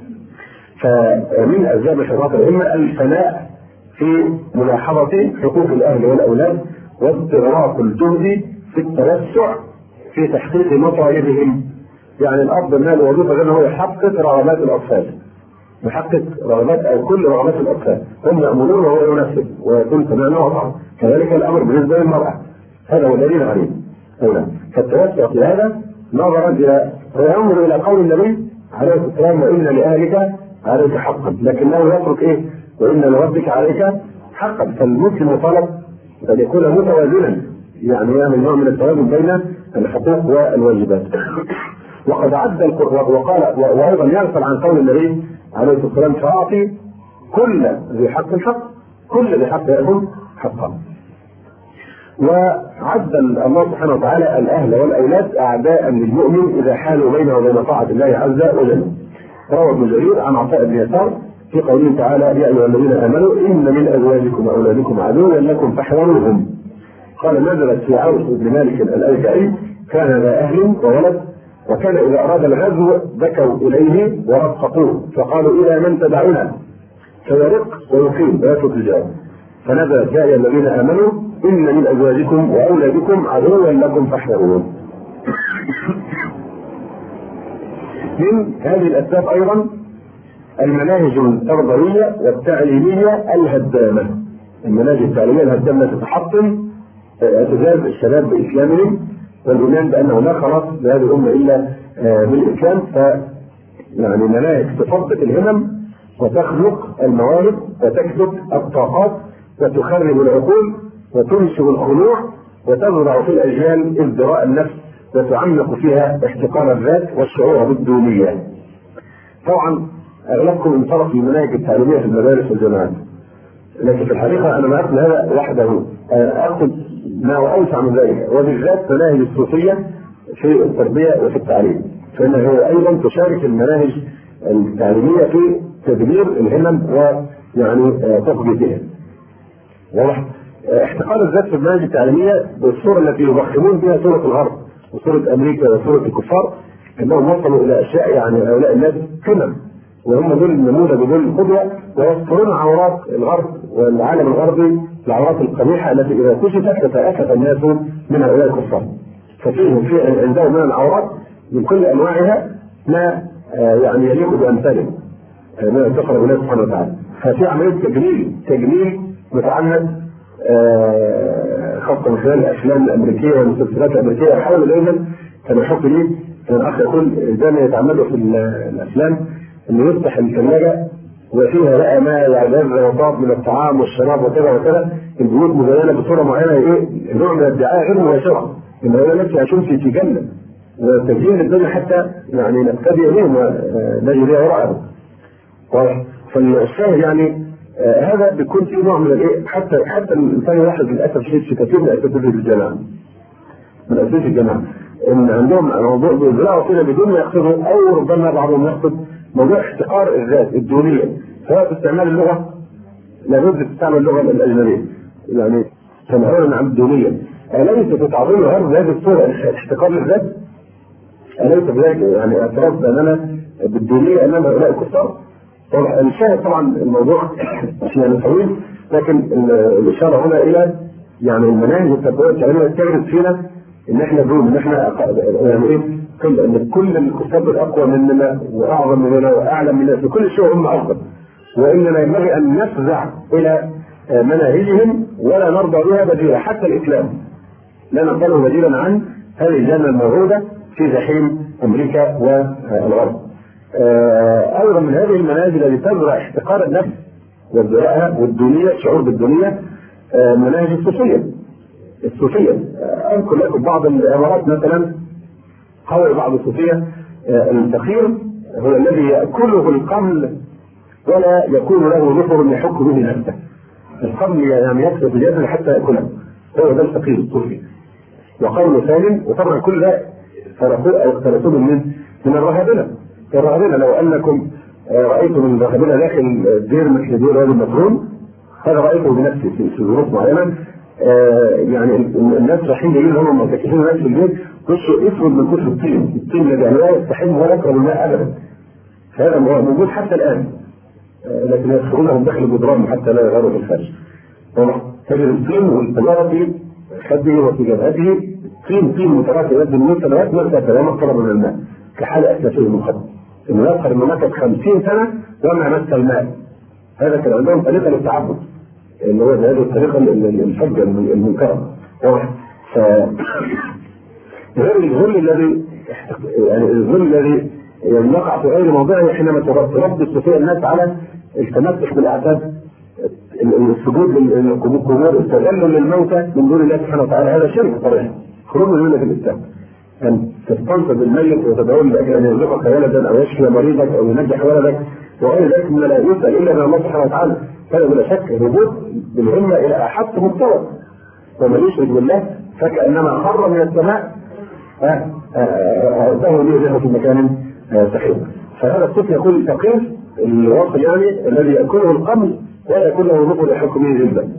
فمن اسباب انحطاط الامه الفناء في ملاحظه حقوق الاهل والاولاد واضطراب الجهد في التوسع في تحقيق مطالبهم. يعني الاب مال وظيفه غير هو يحقق رغبات الاطفال، يحقق رغبات او كل رغبات الاطفال، هم يامرون وهو ينفذ ويكون سمعنا وطاعنا. كذلك الامر بالنسبه للمراه، هذا هو دليل عليه. فالتوسع في هذا نظرا الى وينظر الى قول النبي عليه الصلاه والسلام: وان لاهلك عليك حقا، لكنه يترك ايه؟ وان لربك عليك حقا. فالمسلم طلب ان يكون متوازنا، يعني يعمل نوع من التوازن بين الحقوق والواجبات. وقد عد القرآن وقال وايضا ينقل عن قول النبي عليه الصلاه والسلام: فاعطي كل ذي حق حق، كل ذي حق يأخذ حقا. وعد الله سبحانه وتعالى الاهل والاولاد اعداء للمؤمن اذا حالوا بينه وبين طاعه الله عز وجل. روى ابن جرير عن عطاء بن يسار في قوله تعالى: يا ايها الذين امنوا ان من ازواجكم واولادكم عدوا لكم فاحذروهم. قال: نزلت في عوف بن مالك الأيكائي: كان ذا اهل وولد، وكان اذا اراد الغزو بكوا اليه ورفقوه فقالوا: الى من تدعونا؟ فيرق ويقيم ويترك الجواب. فنزلت: يا ايها الذين امنوا ان من ازواجكم واولادكم عدوا لكم فاحذروهم. من هذه الاسباب ايضا المناهج التربويه والتعليميه الهدامه. المناهج التعليميه الهدامه تتحطم اعتزاز الشباب باسلامهم والايمان بانه لا خلاص لهذه الامه الا بالاسلام. ف يعني مناهج تثبط الهمم وتخلق المواهب وتكسب الطاقات وتخرب العقول وتنشئ الخنوع وتزرع في الاجيال ازدراء النفس وتعمق فيها احتقار الذات والشعور بالدونيه. طبعا اغلبكم انطلق المناهج التعليميه في المدارس والجامعات، لكن في الحقيقه انا ما اقصد هذا وحده، اقصد ما هو اوسع من ذلك، وبالذات مناهج الصوفيه في التربيه وفي التعليم، فانها ايضا تشارك المناهج التعليميه في تدمير الهمم ويعني تثبيتها. واضح؟ احتقار الذات في المناهج التعليميه بالصوره التي يضخمون بها صوره الغرب وصوره امريكا وصوره الكفار، انهم وصلوا الى اشياء يعني هؤلاء الناس قمم، وهم دول النموذج ودول القدوه، ويذكرون عورات الغرب والعالم الغربي، العورات القبيحه التي اذا كشفت تتاكد الناس من هؤلاء الكفار. ففيهم في عندهم من العورات من كل انواعها ما يعني يليق بامثالهم ما يفتقر الله سبحانه وتعالى. ففي عمليه تجميل تجميل متعمد خاصه من خلال الافلام الامريكيه والمسلسلات الامريكيه. حاولوا دائما كما حكي لي كان الاخ يقول دائما يتعمدوا في الافلام انه يفتح الثلاجه وفيها بقى ما يعتبر وطاب من الطعام والشراب وكذا وكذا، البيوت مزينه بصوره معينه، ايه نوع من الدعايه غير مباشره ان هو نفسه هشوف في جنه وتزيين الدنيا حتى يعني نقتدي بهم ونجري وراءهم. فالشاهد يعني آه هذا بيكون في نوع من الايه، حتى حتى الانسان يلاحظ للاسف شيء في كثير من اساتذه الجامعه من اساتذه الجامعه ان عندهم موضوع بيزرعوا كده بدون ما يقصدوا، او ربما بعضهم يقصد موضوع احتقار الذات الدونيه، سواء باستعمال اللغه لابد تستعمل اللغه الاجنبيه، يعني تنهون عن الدونيه. اليس تعظيم الغرب بهذه الصوره احتقار للذات؟ اليس بذلك يعني اعتراف باننا بالدونيه امام هؤلاء الكفار؟ الشاهد طبعا الموضوع يعني طويل، لكن الاشاره هنا الى يعني المناهج التربويه التعليميه تجرب فينا ان احنا دون ان احنا يعني ايه كل ان كل الكتاب اقوى مننا واعظم مننا واعلم مننا في كل شيء هم افضل، واننا ينبغي ان نفزع الى مناهجهم ولا نرضى بها بديلا. حتى الاسلام لا نقبله بديلا عن هذه الجنه الموجوده في جحيم امريكا والغرب. ايضا من هذه المناهج التي تزرع احتقار النفس والدنيا والدونيه، الشعور بالدونيه، مناهج الصوفيه. الصوفيه اذكر لكم بعض الامارات مثلا، قول بعض الصوفيه الفقير هو الذي ياكله القمل ولا يكون له نفر يحك به نفسه. القمل يعني يكسب اليد حتى ياكله، هو ده الفقير الصوفي. وقول ثاني، وطبعا كل ده اقترفوه من من الرهبنه. الرهبنه لو انكم رايتم الرهبنه داخل دير مثل دير وادي النطرون، هذا رايته بنفسي في ظروف معينه. آه يعني الناس رايحين جايين هم معتكفين هناك في البيت، وشه اسود من كتر الطين، الطين الذي لا يستحم ولا يقرب الماء ابدا. هذا موجود حتى الان، آه لكن يدخلونهم داخل الجدران حتى لا يغاروا في الخارج. تجد الطين والحجاره في خده وفي جبهته، طين طين متراكم يد من سنوات ما لا مقرب من الماء، كحاله اسلافيه من قبل. انه يذكر انه مات خمسين سنه وما مس الماء. هذا كان عندهم طريقه للتعبد، اللي هو هذه الطريقه الفجه المنكره. ف غير الذل الذي يعني الذل الذي يقع في غير موضعه حينما تربي الصوفيه الناس على التمسك بالاعداد، السجود للقبور، التذلل للموتى من دون الله سبحانه وتعالى. هذا شرك صريح، خروج من مله الاسلام. ان تستنصب الميت وتدعو لاجل ان يرزقك ولدا او يشفي مريضك او ينجح ولدك وغير ذلك مما لا يسال الا من الله سبحانه وتعالى، هذا بلا شك هبوط بالهمه الى احط مستوى. ومن يشرك بالله فكانما خر من السماء أرده لي له في مكان سحيق. فهذا الصوت يقول فقير الواصل يعني الذي ياكله القمل ولا يكون له نفر يحكمه جدا.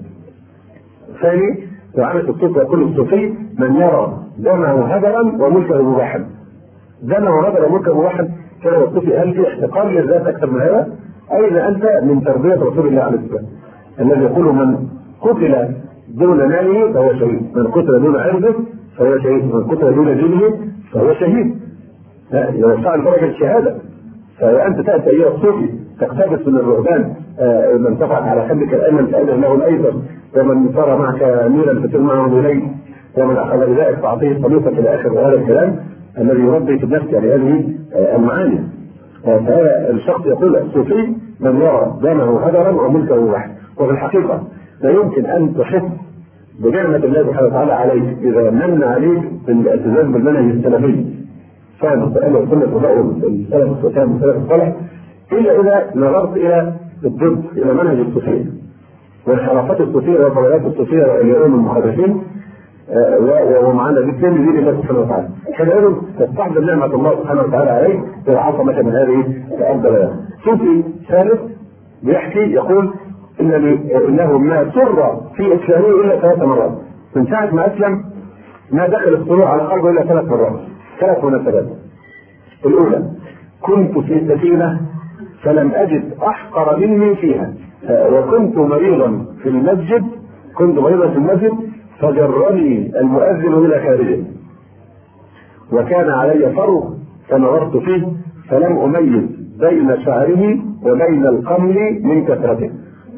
ثاني وعامة الصوت يقول الصوفي من يرى دمه هدرا وملكه مباحا. دمه هدرا وملكه مباحا، كان الصوفي هل في احتقار للذات اكثر من هذا؟ اين انت من تربيه رسول الله عليه الصلاه والسلام الذي يقول من قتل دون ماله فهو شهيد، من قتل دون عرضه فهو شهيد، من قتل دون دينه فهو شهيد. لا يوسع درجه الشهاده. فانت تاتي ايها الصوفي تقتبس من الرهبان آه من تفعل على خدك الايمن فاذن له الايسر، ومن صار معك اميرا فتر معه اليه، ومن اخذ بذلك تعطيه طريقه الى اخر هذا الكلام الذي يربي في النفس يعني هذه آه المعاني. فهذا الشخص يقول الصوفي من يرى دمه هدرا وملكه واحد. وفي الحقيقه لا يمكن ان تحس بنعمه الله سبحانه وتعالى عليك اذا من عليك بالالتزام بالمنهج السلفي فهم القران والسنه وبقوا السلف وكان السلف الصالح، الا اذا نظرت الى الضد الى منهج الصوفيه والحركات الصوفيه والطريقات الصوفيه واليوم المخالفين ومعنا بالدين بدين الله سبحانه وتعالى. حينئذ تستحضر نعمه الله سبحانه وتعالى عليك اذا عصمك من هذه البلايا. صوفي ثالث بيحكي يقول ان انه ما سر في اسلامه الا ثلاث مرات. من ساعه ما اسلم ما دخل الطلوع على قلبه الا ثلاث مرات، ثلاث مناسبات. الاولى كنت في سفينه فلم اجد احقر مني فيها، وكنت مريضا في المسجد كنت مريضا في المسجد فجرني المؤذن الى خارجه، وكان علي فرو فنظرت فيه فلم اميز بين شعره وبين القمل من كثرته.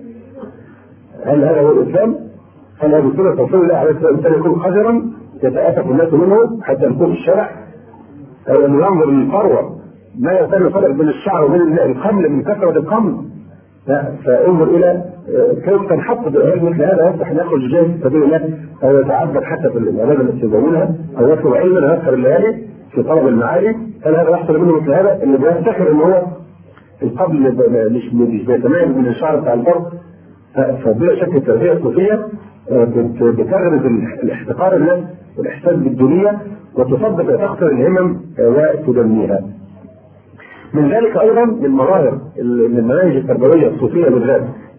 هل هذا هو الاسلام؟ هل هذه سنه رسول الله عليه الصلاه والسلام يكون قذرا يتاسف الناس منه حتى يكون في الشارع؟ او انه ينظر للفروه ما يزال الفرق بين الشعر وبين القمل من كثره القمل؟ لا، فانظر الى كيف تنحط بأهل مثل هذا يفتح ان يخرج جاهز سبيل الله او يتعبد حتى في العباده التي يزورونها او يطلب علما او يسهر الليالي في طلب المعالي. هل هذا يحصل منه مثل هذا اللي بيفتخر ان هو القبل مش مش بيتميز من الشعر بتاع الفرد؟ فبلا شك التربيه الصوفيه بتغرز الاحتقار الناس والاحساس بالدنيا وتصدق تخسر الهمم وتدميها. من ذلك ايضا من مظاهر من المناهج التربويه الصوفيه بالذات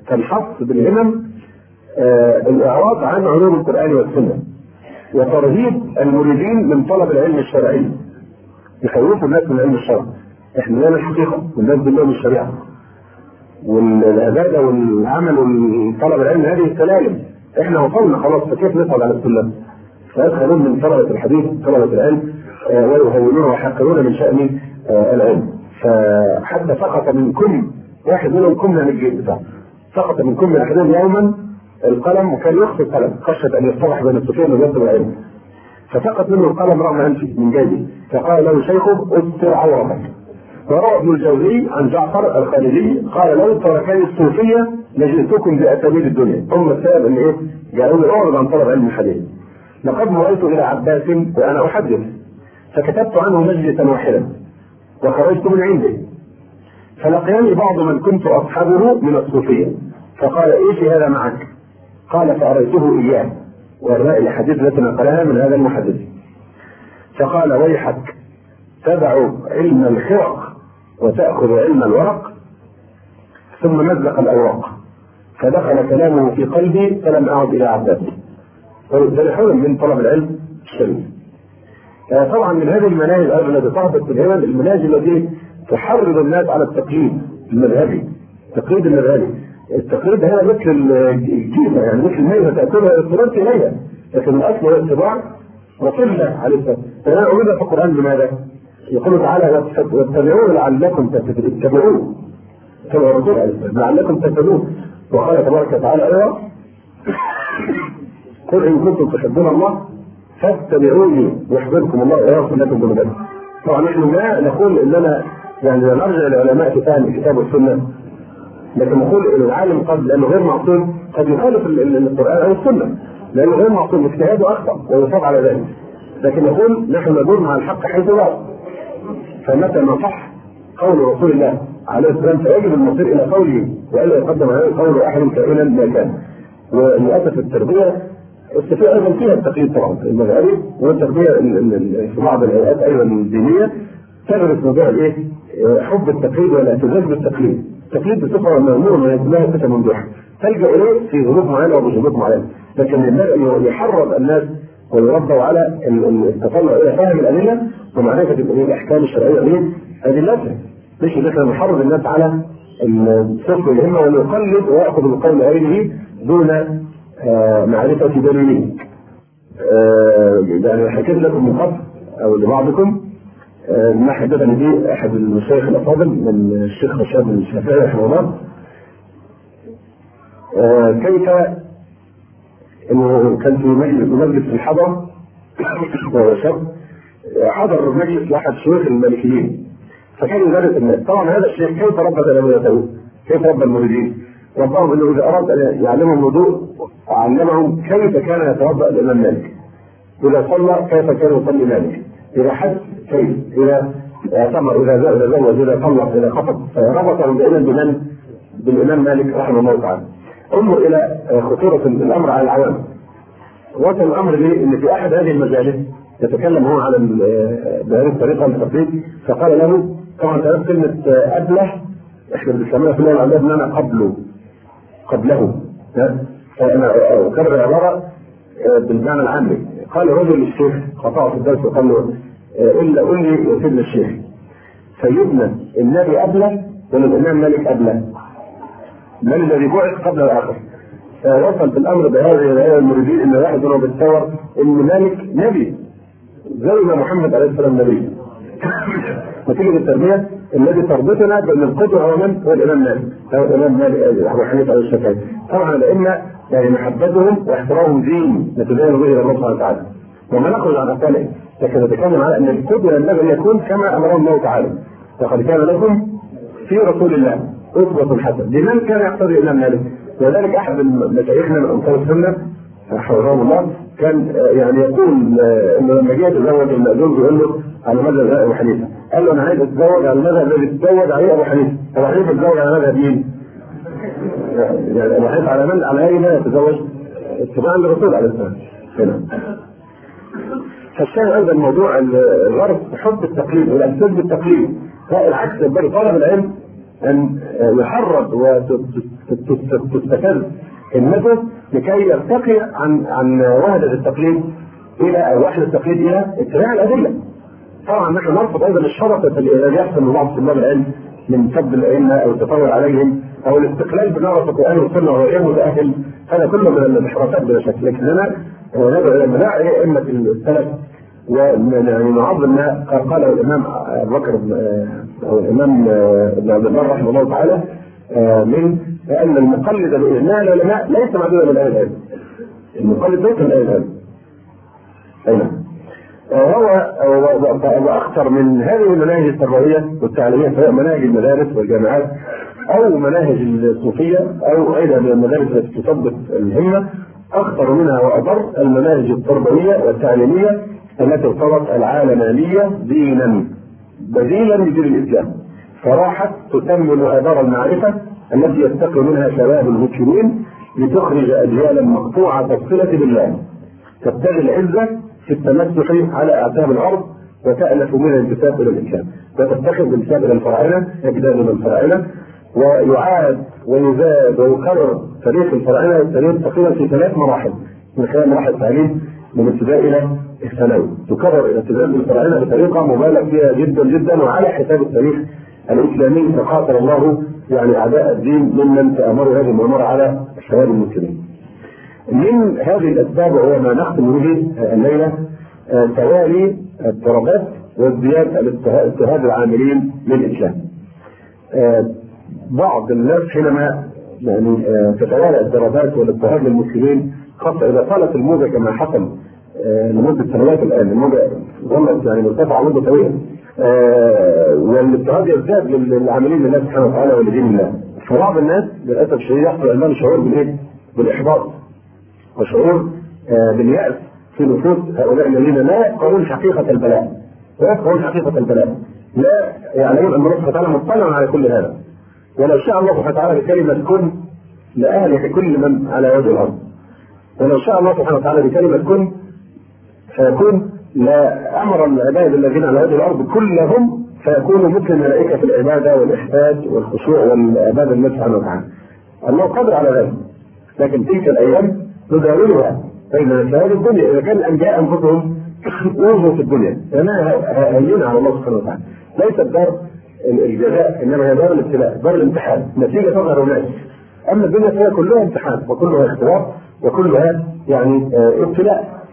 فالحث بالهمم آه الاعراض عن علوم القران والسنه، وترهيب المريدين من طلب العلم الشرعي، يخوفوا الناس من علم الشرع. احنا لنا الحقيقه والناس بالله من الشريعه، والعباده والعمل وطلب العلم هذه سلالم، احنا وصلنا خلاص، فكيف نصعد على السلم؟ فيدخلون من طلبه الحديث طلبه العلم آه ويهونون ويحقرون من شان آه العلم. فحتى سقط من كل واحد منهم كنا من الجيل بتاعه، سقط من كل احدهم يوما القلم، وكان يخفي القلم خشيه ان يصطلح بين السفيان ويطلب العلم، فسقط منه القلم رغم انفه من جيبه، فقال له شيخه استر عورتك. وروى ابن الجوزي عن جعفر الخالدي قال لو تركني الصوفيه لجئتكم باساليب الدنيا، هم السبب ان ايه؟ قالوا لي اعرض عن طلب علم الحديث. لقد مريت الى عباس وانا احدث فكتبت عنه مجلسا واحدا وخرجت من عنده، فلقيني بعض من كنت اصحابه من الصوفيه فقال ايش هذا معك؟ قال فاريته اياه والرأي الحديث التي نقلها من هذا المحدث، فقال ويحك تدع علم الخرق وتأخذ علم الورق، ثم مزق الأوراق، فدخل كلامه في قلبي فلم أعد إلى عباس. فلحول من طلب العلم الشريف. طبعا من هذه المناهج التي تهبط في الهمم المناهج التي تحرض الناس على التقليد المذهبي، التقليد المذهبي. التقليد هذا مثل الجيزه، يعني مثل الميزه تاكلها اضطررت اليها، لكن الاصل هو الاتباع رسول الله عليه الصلاه والسلام. فانا اريد في القران بماذا؟ يقول تعالى واتبعوه لعلكم تهتدون، اتبعوه اتبعوا الرسول عليه الصلاه والسلام لعلكم تهتدون. وقال تبارك وتعالى ايضا قل ان كنتم تحبون الله فاتبعوني يحببكم الله ويغفر لكم ذنوبكم. طبعا نحن ما نقول اننا يعني نرجع للعلماء في فهم الكتاب والسنه، لكن نقول ان العالم قد لانه غير معصوم قد يخالف القران او السنه، لانه غير معصوم اجتهاده اخطا ويصاب على ذلك. لكن نقول نحن ندور مع الحق حيث لا، فمتى ما صح قول رسول الله عليه السلام فيجب المصير الى قوله والا يقدم عليه قول احد كائنا ما كان. وللاسف التربيه التربيه ايضا فيها التقييد طبعا المذهبي، والتربيه في بعض الهيئات ايضا الدينيه تدرس موضوع الايه؟ حب التقليد والاعتزاز بالتقليد. التقليد بصفه مامور لا صفه ممدوحه تلجا اليه في ظروف معينه وبظروف معينه، لكن يحرض الناس ويربوا على التطلع الى فهم الادله ومعرفه الاحكام الشرعيه لادلتها، مش ان احنا نحرض الناس على الصدق والهمه ويقلد وياخذ بقول غيره دون آه معرفه دليله. آه يعني حكيت لكم من قبل او لبعضكم آه ما حدثني به احد المشايخ الافاضل من الشيخ رشاد الشافعي رحمه الله، آه كيف انه كان في مجلس مجلس الحضر وهو شاب حضر مجلس لاحد شيوخ المالكيين، فكان يدرس الناس. طبعا هذا الشيخ كيف ربى تلاميذه؟ كيف ربى المريدين؟ ربهم انه اذا اراد ان يعلمهم الوضوء علمهم كيف كان يتوضا الامام مالك، اذا صلى كيف كان يصلي مالك، اذا حج كيف، اذا اعتمر، اذا تزوج، اذا طلق، اذا خطب، ربطهم دائما بالامام مالك رحمه الله تعالى. انظر الى خطوره الامر على العوام. وصل الامر ليه؟ ان في احد هذه المجالس يتكلم هو على بهذه الطريقه التقليد، فقال له طبعا تعرف كلمه ابله احنا بنسميها في اللغه العربيه بمعنى قبله قبله، فانا اكرر العباره بالمعنى العامي. قال رجل للشيخ قطعه في الدرس وقال له الا قل لي يا سيدنا الشيخ سيدنا النبي قبله ولا الامام مالك قبله؟ من الذي بعث قبل الاخر؟ فوصل بالامر بهذه المريدين ان واحد منهم بيتصور ان مالك نبي زي ما محمد عليه السلام نبي. نتيجه التربيه الذي تربطنا بان القدوه هو من؟ هو الامام مالك، هو الامام مالك ابو حنيفه او الشافعي. طبعا لان يعني محبتهم واحترامهم دين نتبين به الى الله سبحانه وتعالى، وما نخرج عن اقواله، لكن نتكلم على ان القدوه ينبغي ان يكون كما امره الله تعالى. لقد كان لكم في رسول الله اسوه حسنه لمن كان يقتدي الامام مالك. ولذلك احد مشايخنا من انصار السنه حفظه الله كان يعني يقول انه لما جاء يتزوج المأذون بيقول له على مذهب ابو حنيفه، قال له انا عايز اتزوج على المذهب الذي تزوج عليه ابو حنيفه. ابو حنيفه يتزوج على مذهب مين؟ يعني ابو حنيفه على من؟ على اي مذهب يتزوج؟ اتباعا للرسول عليه السلام. هنا فالشاهد ايضا موضوع الغرب حب التقليد والاحساس بالتقليد، لا العكس ينبغي طالب العلم ان يحرض تستفز همته لكي يرتقي عن عن وحده التقليد الى او وحده التقليد الى اتباع الادله. طبعا نحن نرفض ايضا الشرطه الذي يحصل من بعض طلاب العلم من سب الائمه او التطاول عليهم او الاستقلال بنظره القران والسنه وغيره متاهل، هذا كله من الانحرافات بلا شك. لكننا ندعو مناع ائمه السلف ونعظم ما قاله الامام ابو بكر او الامام ابن عبد البر رحمه الله تعالى من ان المقلد لاجماع العلماء ليس معدودا من اهل العلم. المقلد ليس من اهل العلم. ايوه. هو واخطر من هذه المناهج التربويه والتعليميه سواء مناهج المدارس والجامعات او مناهج الصوفيه او غيرها من المدارس التي تثبت الهمه، اخطر منها واضر المناهج التربويه والتعليميه التي ارتبط العالمانيه دينا بديلا لدين الاسلام، فراحت تتمم اثار المعرفه التي يتقي منها شباب المسلمين لتخرج اجيالا مقطوعه الصله بالله تبتغي العزه في التمسح على اعتاب الارض وتألف من الانتساب الى الاسلام، وتتخذ بالنسبه الى الفراعنه اجداد من الفراعنه، ويعاد ويزاد ويكرر تاريخ الفراعنه تاريخ تقريبا في ثلاث مراحل من خلال مراحل التعليم من الابتدائي الى الثانوي، تكرر الابتداء بالفراعنه بطريقه مبالغ فيها جدا جدا وعلى حساب التاريخ الاسلامي، فقاتل الله يعني اعداء الدين ممن تامروا هذه المؤامره على الشباب المسلمين. من هذه الاسباب وهو ما نختم به الليله توالي الضربات وازدياد اضطهاد العاملين للاسلام. بعض الناس حينما يعني تتوالى الضربات والاضطهاد للمسلمين خاصه اذا طالت الموجه كما حصل لمده سنوات الان، الموجه ظلت يعني مرتفعه مده طويله والاضطهاد يزداد للعاملين لله سبحانه وتعالى ولدين الله، فبعض الناس للاسف الشديد يحصل عندهم شعور بالايه؟ بالاحباط وشعور باليأس في نفوس هؤلاء الذين لا يفقهون حقيقة البلاء، لا يفقهون حقيقة البلاء، لا يعلمون أن الله سبحانه وتعالى مطلع على كل هذا، ولو شاء الله سبحانه وتعالى بكلمة كن لأهلك كل من على وجه الأرض، ولو شاء الله سبحانه وتعالى بكلمة كن فيكون لأمر العباد الذين على وجه الأرض كلهم فيكونوا مثل الملائكة في العبادة والإحساس والخشوع والعبادة لله سبحانه وتعالى. الله قادر على ذلك، لكن تلك الأيام نداولها بين هذه الدنيا. إذا كان الأنبياء أنفسهم وجهوا في الدنيا لأنها هينة على الله سبحانه وتعالى، ليست دار الجزاء إنما هي دار الابتلاء، دار الامتحان، نتيجة تظهر هناك. أما الدنيا فيها كلها امتحان وكلها اختبار وكلها يعني ابتلاء.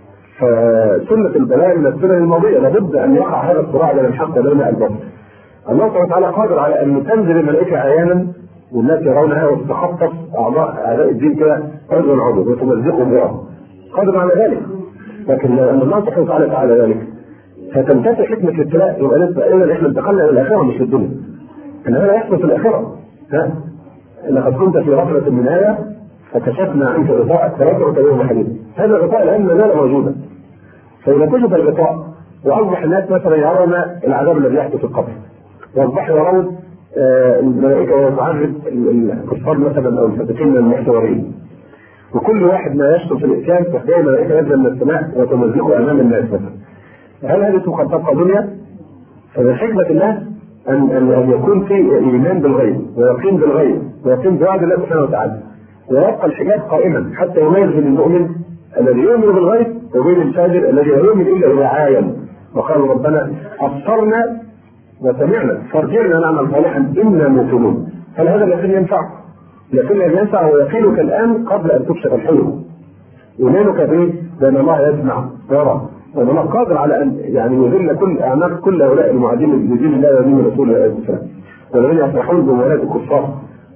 فسنة البلاء من السنن الماضية لابد أن يقع هذا الصراع بين الحق وبين الباطل. الله سبحانه وتعالى قادر على أن تنزل الملائكة أحيانا والناس يرونها وتتخطف أعضاء أعداء الدين كده عضو عضو وتمزقهم بها، قادر على ذلك. لكن لما الله سبحانه وتعالى فعل ذلك فتنتفي حكمة الابتلاء، يبقى نسبة إلى إحنا انتقلنا إلى الآخرة مش للدنيا. إن هذا يحصل في الآخرة. ها؟ لقد كنت في غفلة من آية فكشفنا عنك غطاءك فرجعك يوم حديد. هذا الغطاء الآن ما زال موجودا. فإذا كشف الغطاء وأصبح الناس مثلا يرون العذاب الذي يحدث في القبر، وأصبحوا يرون الملائكة ويتعرض الكفار مثلا أو الفاسقين المحتورين، وكل واحد ما يشتم في الإسلام تخيل الملائكة نزل من السماء وتمزقه أمام الناس مثلا. هل هذه قد تبقى دنيا؟ فمن حكمة الله أن أن يكون في إيمان بالغيب ويقين بالغيب ويقين بوعد الله سبحانه وتعالى، ويبقى الحجاب قائما حتى يميز بين المؤمن الذي يؤمن بالغيب وبين الفاجر الذي لا يؤمن إلا إذا عاين وقالوا ربنا أبصرنا وسمعنا فارجعنا نعمل صالحا إنا موقنون. هل هذا اليقين ينفع؟ اليقين الذي ينفع هو يقينك الآن قبل أن تكشف الحلم، إيمانك به بأن الله يسمع ويرى وأن الله قادر على أن يعني يذل كل أعناق كل هؤلاء المعادين لدين الله ودين رسوله عليه السلام، والذين يفرحون بموالاه الكفار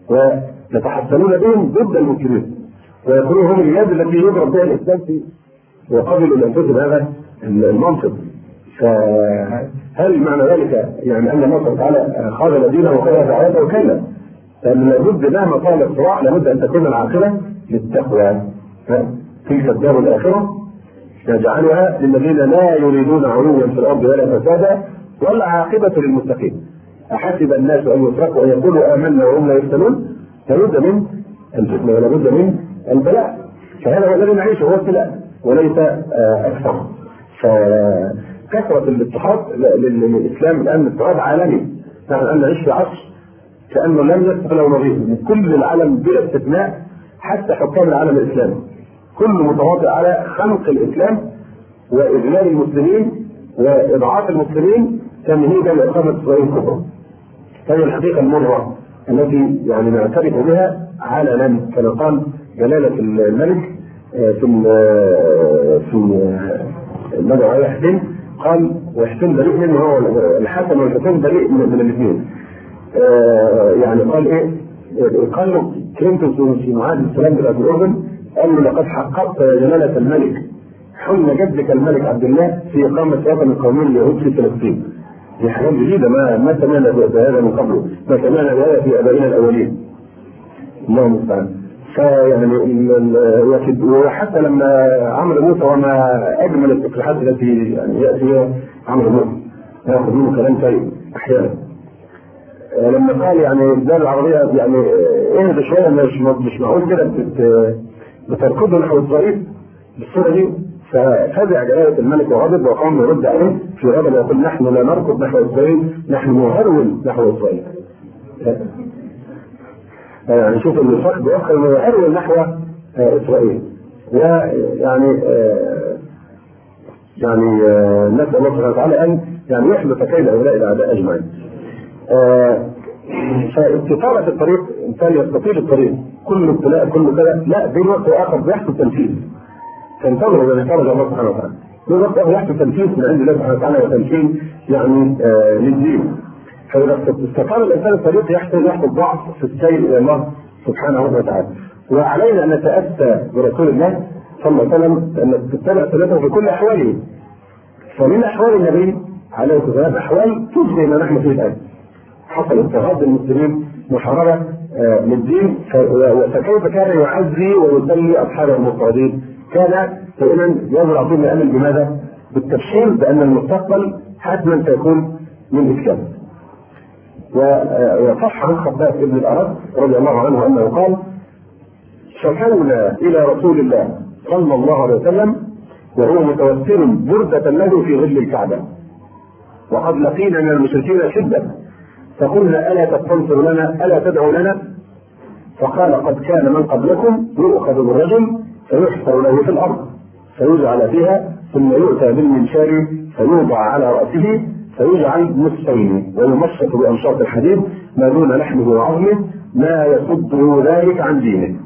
ويتحسنون بهم ضد المسلمين ويكونون هم اليد التي يضرب بها الإسلام في وقبلوا لأنفسهم هذا المنصب. فهل معنى ذلك يعني أن الله سبحانه وتعالى خاذل دينه وخاذل دعوته؟ كلا، لأن لابد مهما طال الصراع لابد أن تكون العاقبة للتقوى. تلك الدار الآخرة نجعلها للذين لا يريدون علوا في الأرض ولا فسادا والعاقبة للمتقين. أحسب الناس أن يتركوا أن يقولوا آمنا وهم لا يفتنون؟ لابد من الفتنة ولابد من البلاء، فهذا هو الذي نعيشه، هو ابتلاء وليس أكثر. فكثرة الاضطهاد للإسلام الآن اضطهاد عالمي. نحن الآن نعيش في عصر كأنه لم يسبق له نظير من كل العالم بلا استثناء، حتى حكام العالم الإسلامي كل متواطئ على خنق الإسلام وإذلال المسلمين وإضعاف المسلمين تمهيدا لإقامة إسرائيل الكبرى. هذه الحقيقة المرة التي يعني نعترف بها علنا، كما قال جلالة الملك في في المدعو على حسين، قال وحسين بريء منه، هو الحسن والحسين بريء من الاثنين. يعني قال ايه؟ قال له كلينتون في معاهدة السلام بتاعت الأردن، قال له لقد حققت يا جلالة الملك حلم جدك الملك عبد الله في إقامة وطن القومي اليهود في فلسطين. دي حاجات جديدة ما ما سمعنا بهذا من قبل، ما سمعنا بهذا في آبائنا الأولين. الله المستعان. فيعني وحتى لما عمرو موسى وما أجمل التصريحات التي يعني يأتي عمرو موسى يأخذ منه كلام طيب أحيانا. لما قال يعني الدولة العربية يعني اهدى شوية، مش مش معقول كده بتركضوا نحو إسرائيل بالصورة دي. ففزع جلالة الملك وغضب وقام يرد عليه في غضب ويقول نحن لا نركض نحو إسرائيل، نحن نهرول نحو إسرائيل. يعني شوف الفرق بيأخذ نهرول نحو إسرائيل. ويعني يعني نسأل الله سبحانه وتعالى أن يعني يحدث كيد هؤلاء الأعداء أجمعين. فاستطالة الطريق إنسان يستطيل الطريق، كل ابتلاء كل كذا، لا في وقت آخر بيحصل تنفيذ. تنتظروا إذا خرج الله سبحانه وتعالى. في وقت آخر يحصل تنفيذ من عند الله سبحانه وتعالى وتنفيذ يعني آه للدين. فإذا استطال الإنسان الطريق يحصل يحصل ضعف في السير إلى الله سبحانه وتعالى. وعلينا أن نتأسى برسول الله صلى الله عليه وسلم أن تتبع سنته في كل أحواله. فمن أحوال النبي عليه الصلاة والسلام أحوال تشبه ما نحن فيه الآن. حصل اضطهاد المسلمين، محاربة آه للدين، فكيف كان يعزي ويسلي أصحاب المضطهدين؟ كان دائما يزرع فينا الامل بماذا؟ بالتبشير بان المستقبل حتما سيكون من اسلام. وصح عن خباب بن الارد رضي الله عنه انه قال: شكونا الى رسول الله صلى الله عليه وسلم وهو متوسل بردة له في ظل الكعبة، وقد لقينا من المشركين شدة، فقلنا الا تستنصر لنا الا تدعو لنا؟ فقال: قد كان من قبلكم يؤخذ بالرجل فيحفر له في الارض فيجعل فيها ثم يؤتى بالمنشار فيوضع على راسه فيجعل نصفين ويمشط بانشاط الحديد ما دون لحمه وعظمه ما يصده ذلك عن دينه.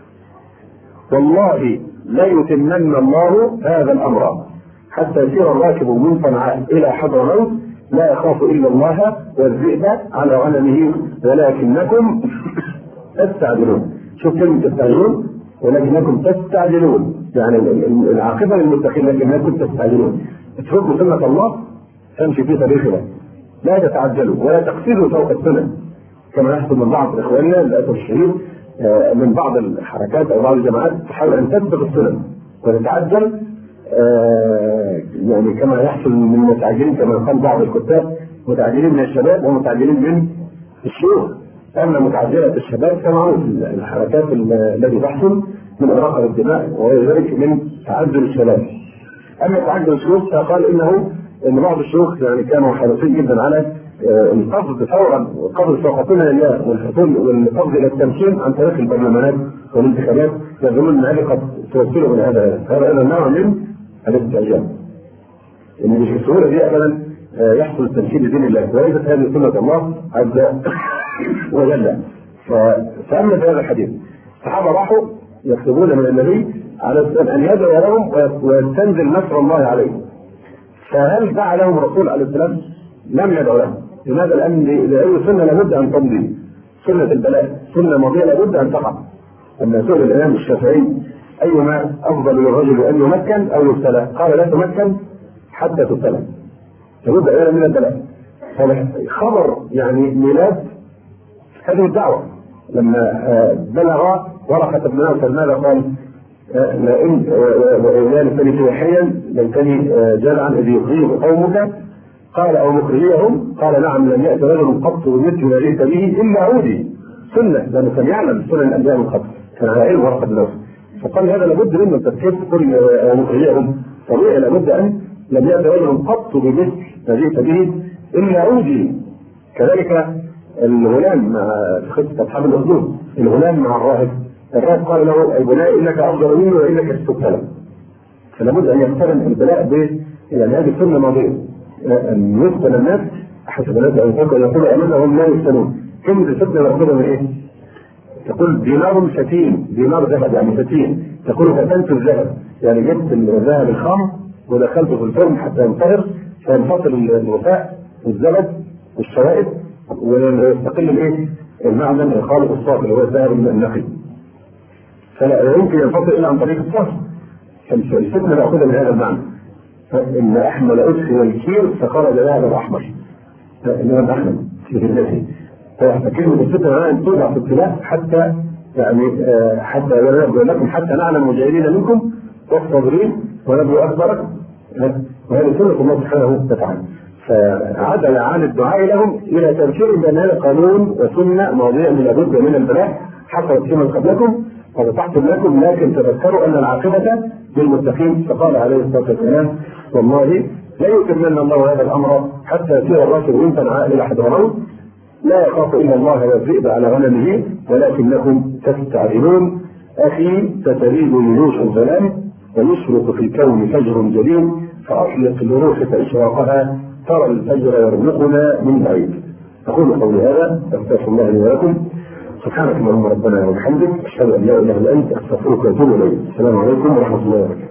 والله لا يتمن الله هذا الامر حتى يسير الراكب من صنعاء الى حضرموت لا يخاف الا الله والذئب على غنمه ولكنكم تستعجلون. شوف كلمه تستعجلون، ولكنكم تستعجلون، يعني العاقبه للمتقين لكنكم تستعجلون. اتركوا سنه الله تمشي في طريقها، لا تتعجلوا ولا تقفزوا فوق السنن كما يحصل من بعض اخواننا للاسف الشديد من بعض الحركات او بعض الجماعات تحاول ان تسبق السنن وتتعجل، يعني كما يحصل من المتعجلين كما قال بعض الكتاب: متعجلين من الشباب ومتعجلين من الشيوخ. أما متعجلة الشباب كما الحركات التي تحصل من إراقة الدماء وغير ذلك من تعجل الشباب. أما تعجل الشيوخ فقال إنه إن بعض الشيوخ يعني كانوا حريصين جدا على القفز فورا والقفز فوقتنا لله والحصول والقفز إلى التمكين عن طريق البرلمانات والانتخابات، يظنون أن هذه قد توصلوا من هذا هذا إلى نوع من الاستعجال. إن مش بالسهولة دي أبدا يحصل التمكين لدين الله، وليست هذه سنة الله عز وجل. فأما في هذا الحديث الصحابة راحوا يكتبون من النبي على أن يدعو لهم ويستنزل نصر الله عليهم. فهل دعا لهم الرسول عليه السلام؟ لم يدعو لهم. لماذا؟ لأن لأي سنة لابد أن تمضي، سنة البلاء، سنة ماضية لابد أن تقع. لما سئل الإمام الشافعي: أيما أفضل للرجل أن يمكن أو يبتلى؟ قال: لا تمكن حتى تبتلى. لابد أولا من البلاء. خبر يعني ميلاد هذه الدعوة لما بلغ ورقة بن نوفل ماذا قال؟ لئن ليتني في حيا ليتني جدعا إذ يخرجه قومك، قال: أو مخرجيهم؟ قال: نعم، لم يأت رجل قط بمثل ما جئت به إلا عودي. سنة، لأنه كان يعلم سنن الأنبياء من قبل، كان على علم ورقة بن نوفل. فقال: هذا لابد منه تذكير كل مخرجيهم، طبيعي لابد أن لم يأت رجل قط بمثل ما جئت به إلا عودي. كذلك الغلام مع في قصه اصحاب الاخدود، الغلام مع الراهب، الراهب قال له اي بني انك افضل مني وانك ستبتلى. فلا بد ان يقترن البلاء ب يعني هذه سنه ماضيه ان يقتل الناس حسب الناس ان يقول يقول انهم لا يفتنون. كلمه الفتنه مأخوذه من ايه؟ تقول دينار فتين، دينار ذهب يعني فتين، تقول فتنت الذهب يعني جبت الذهب الخام ودخلته في الفرن حتى ينطهر فينفصل الوفاء والزبد والشوائب ويستقل الايه؟ المعدن الخالص الصافي اللي هو الذهب النقي. فلا يمكن ينفصل الا عن طريق الصرف. الفتنه مأخوذه من هذا المعنى. ان احمل ادخل الكير فخرج ذهب الاحمر. الامام احمد في ذاته. فكلمه الفتنه معناها ان توضع في ابتلاء حتى يعني حتى يقول لكم حتى نعلم مجاهدين منكم والصابرين ونبلو اكبر، وهذه سنه الله سبحانه وتعالى. فعدل عن الدعاء لهم الى تذكير بان هذا قانون وسنه ماضيه لابد من البلاء حصلت فيمن قبلكم وفتحتم لكم، لكن تذكروا ان العاقبه للمتقين. فقال عليه الصلاه والسلام والله لا يتمنى الله هذا الامر حتى يسير الراشد وينفع الى حضرموت لا يخاف الا الله والذئب على غنمه ولكنكم تستعجلون. اخي تتريد لروح الظلام ويشرق في الكون فجر جليل فاطلق لروحك اشراقها ترى الفجر يرزقنا من بعيد. اقول قولي هذا استغفر الله لي ولكم. سبحانك اللهم ربنا وبحمدك اشهد ان لا اله الا انت استغفرك واتوب اليك. السلام عليكم ورحمه الله وبركاته.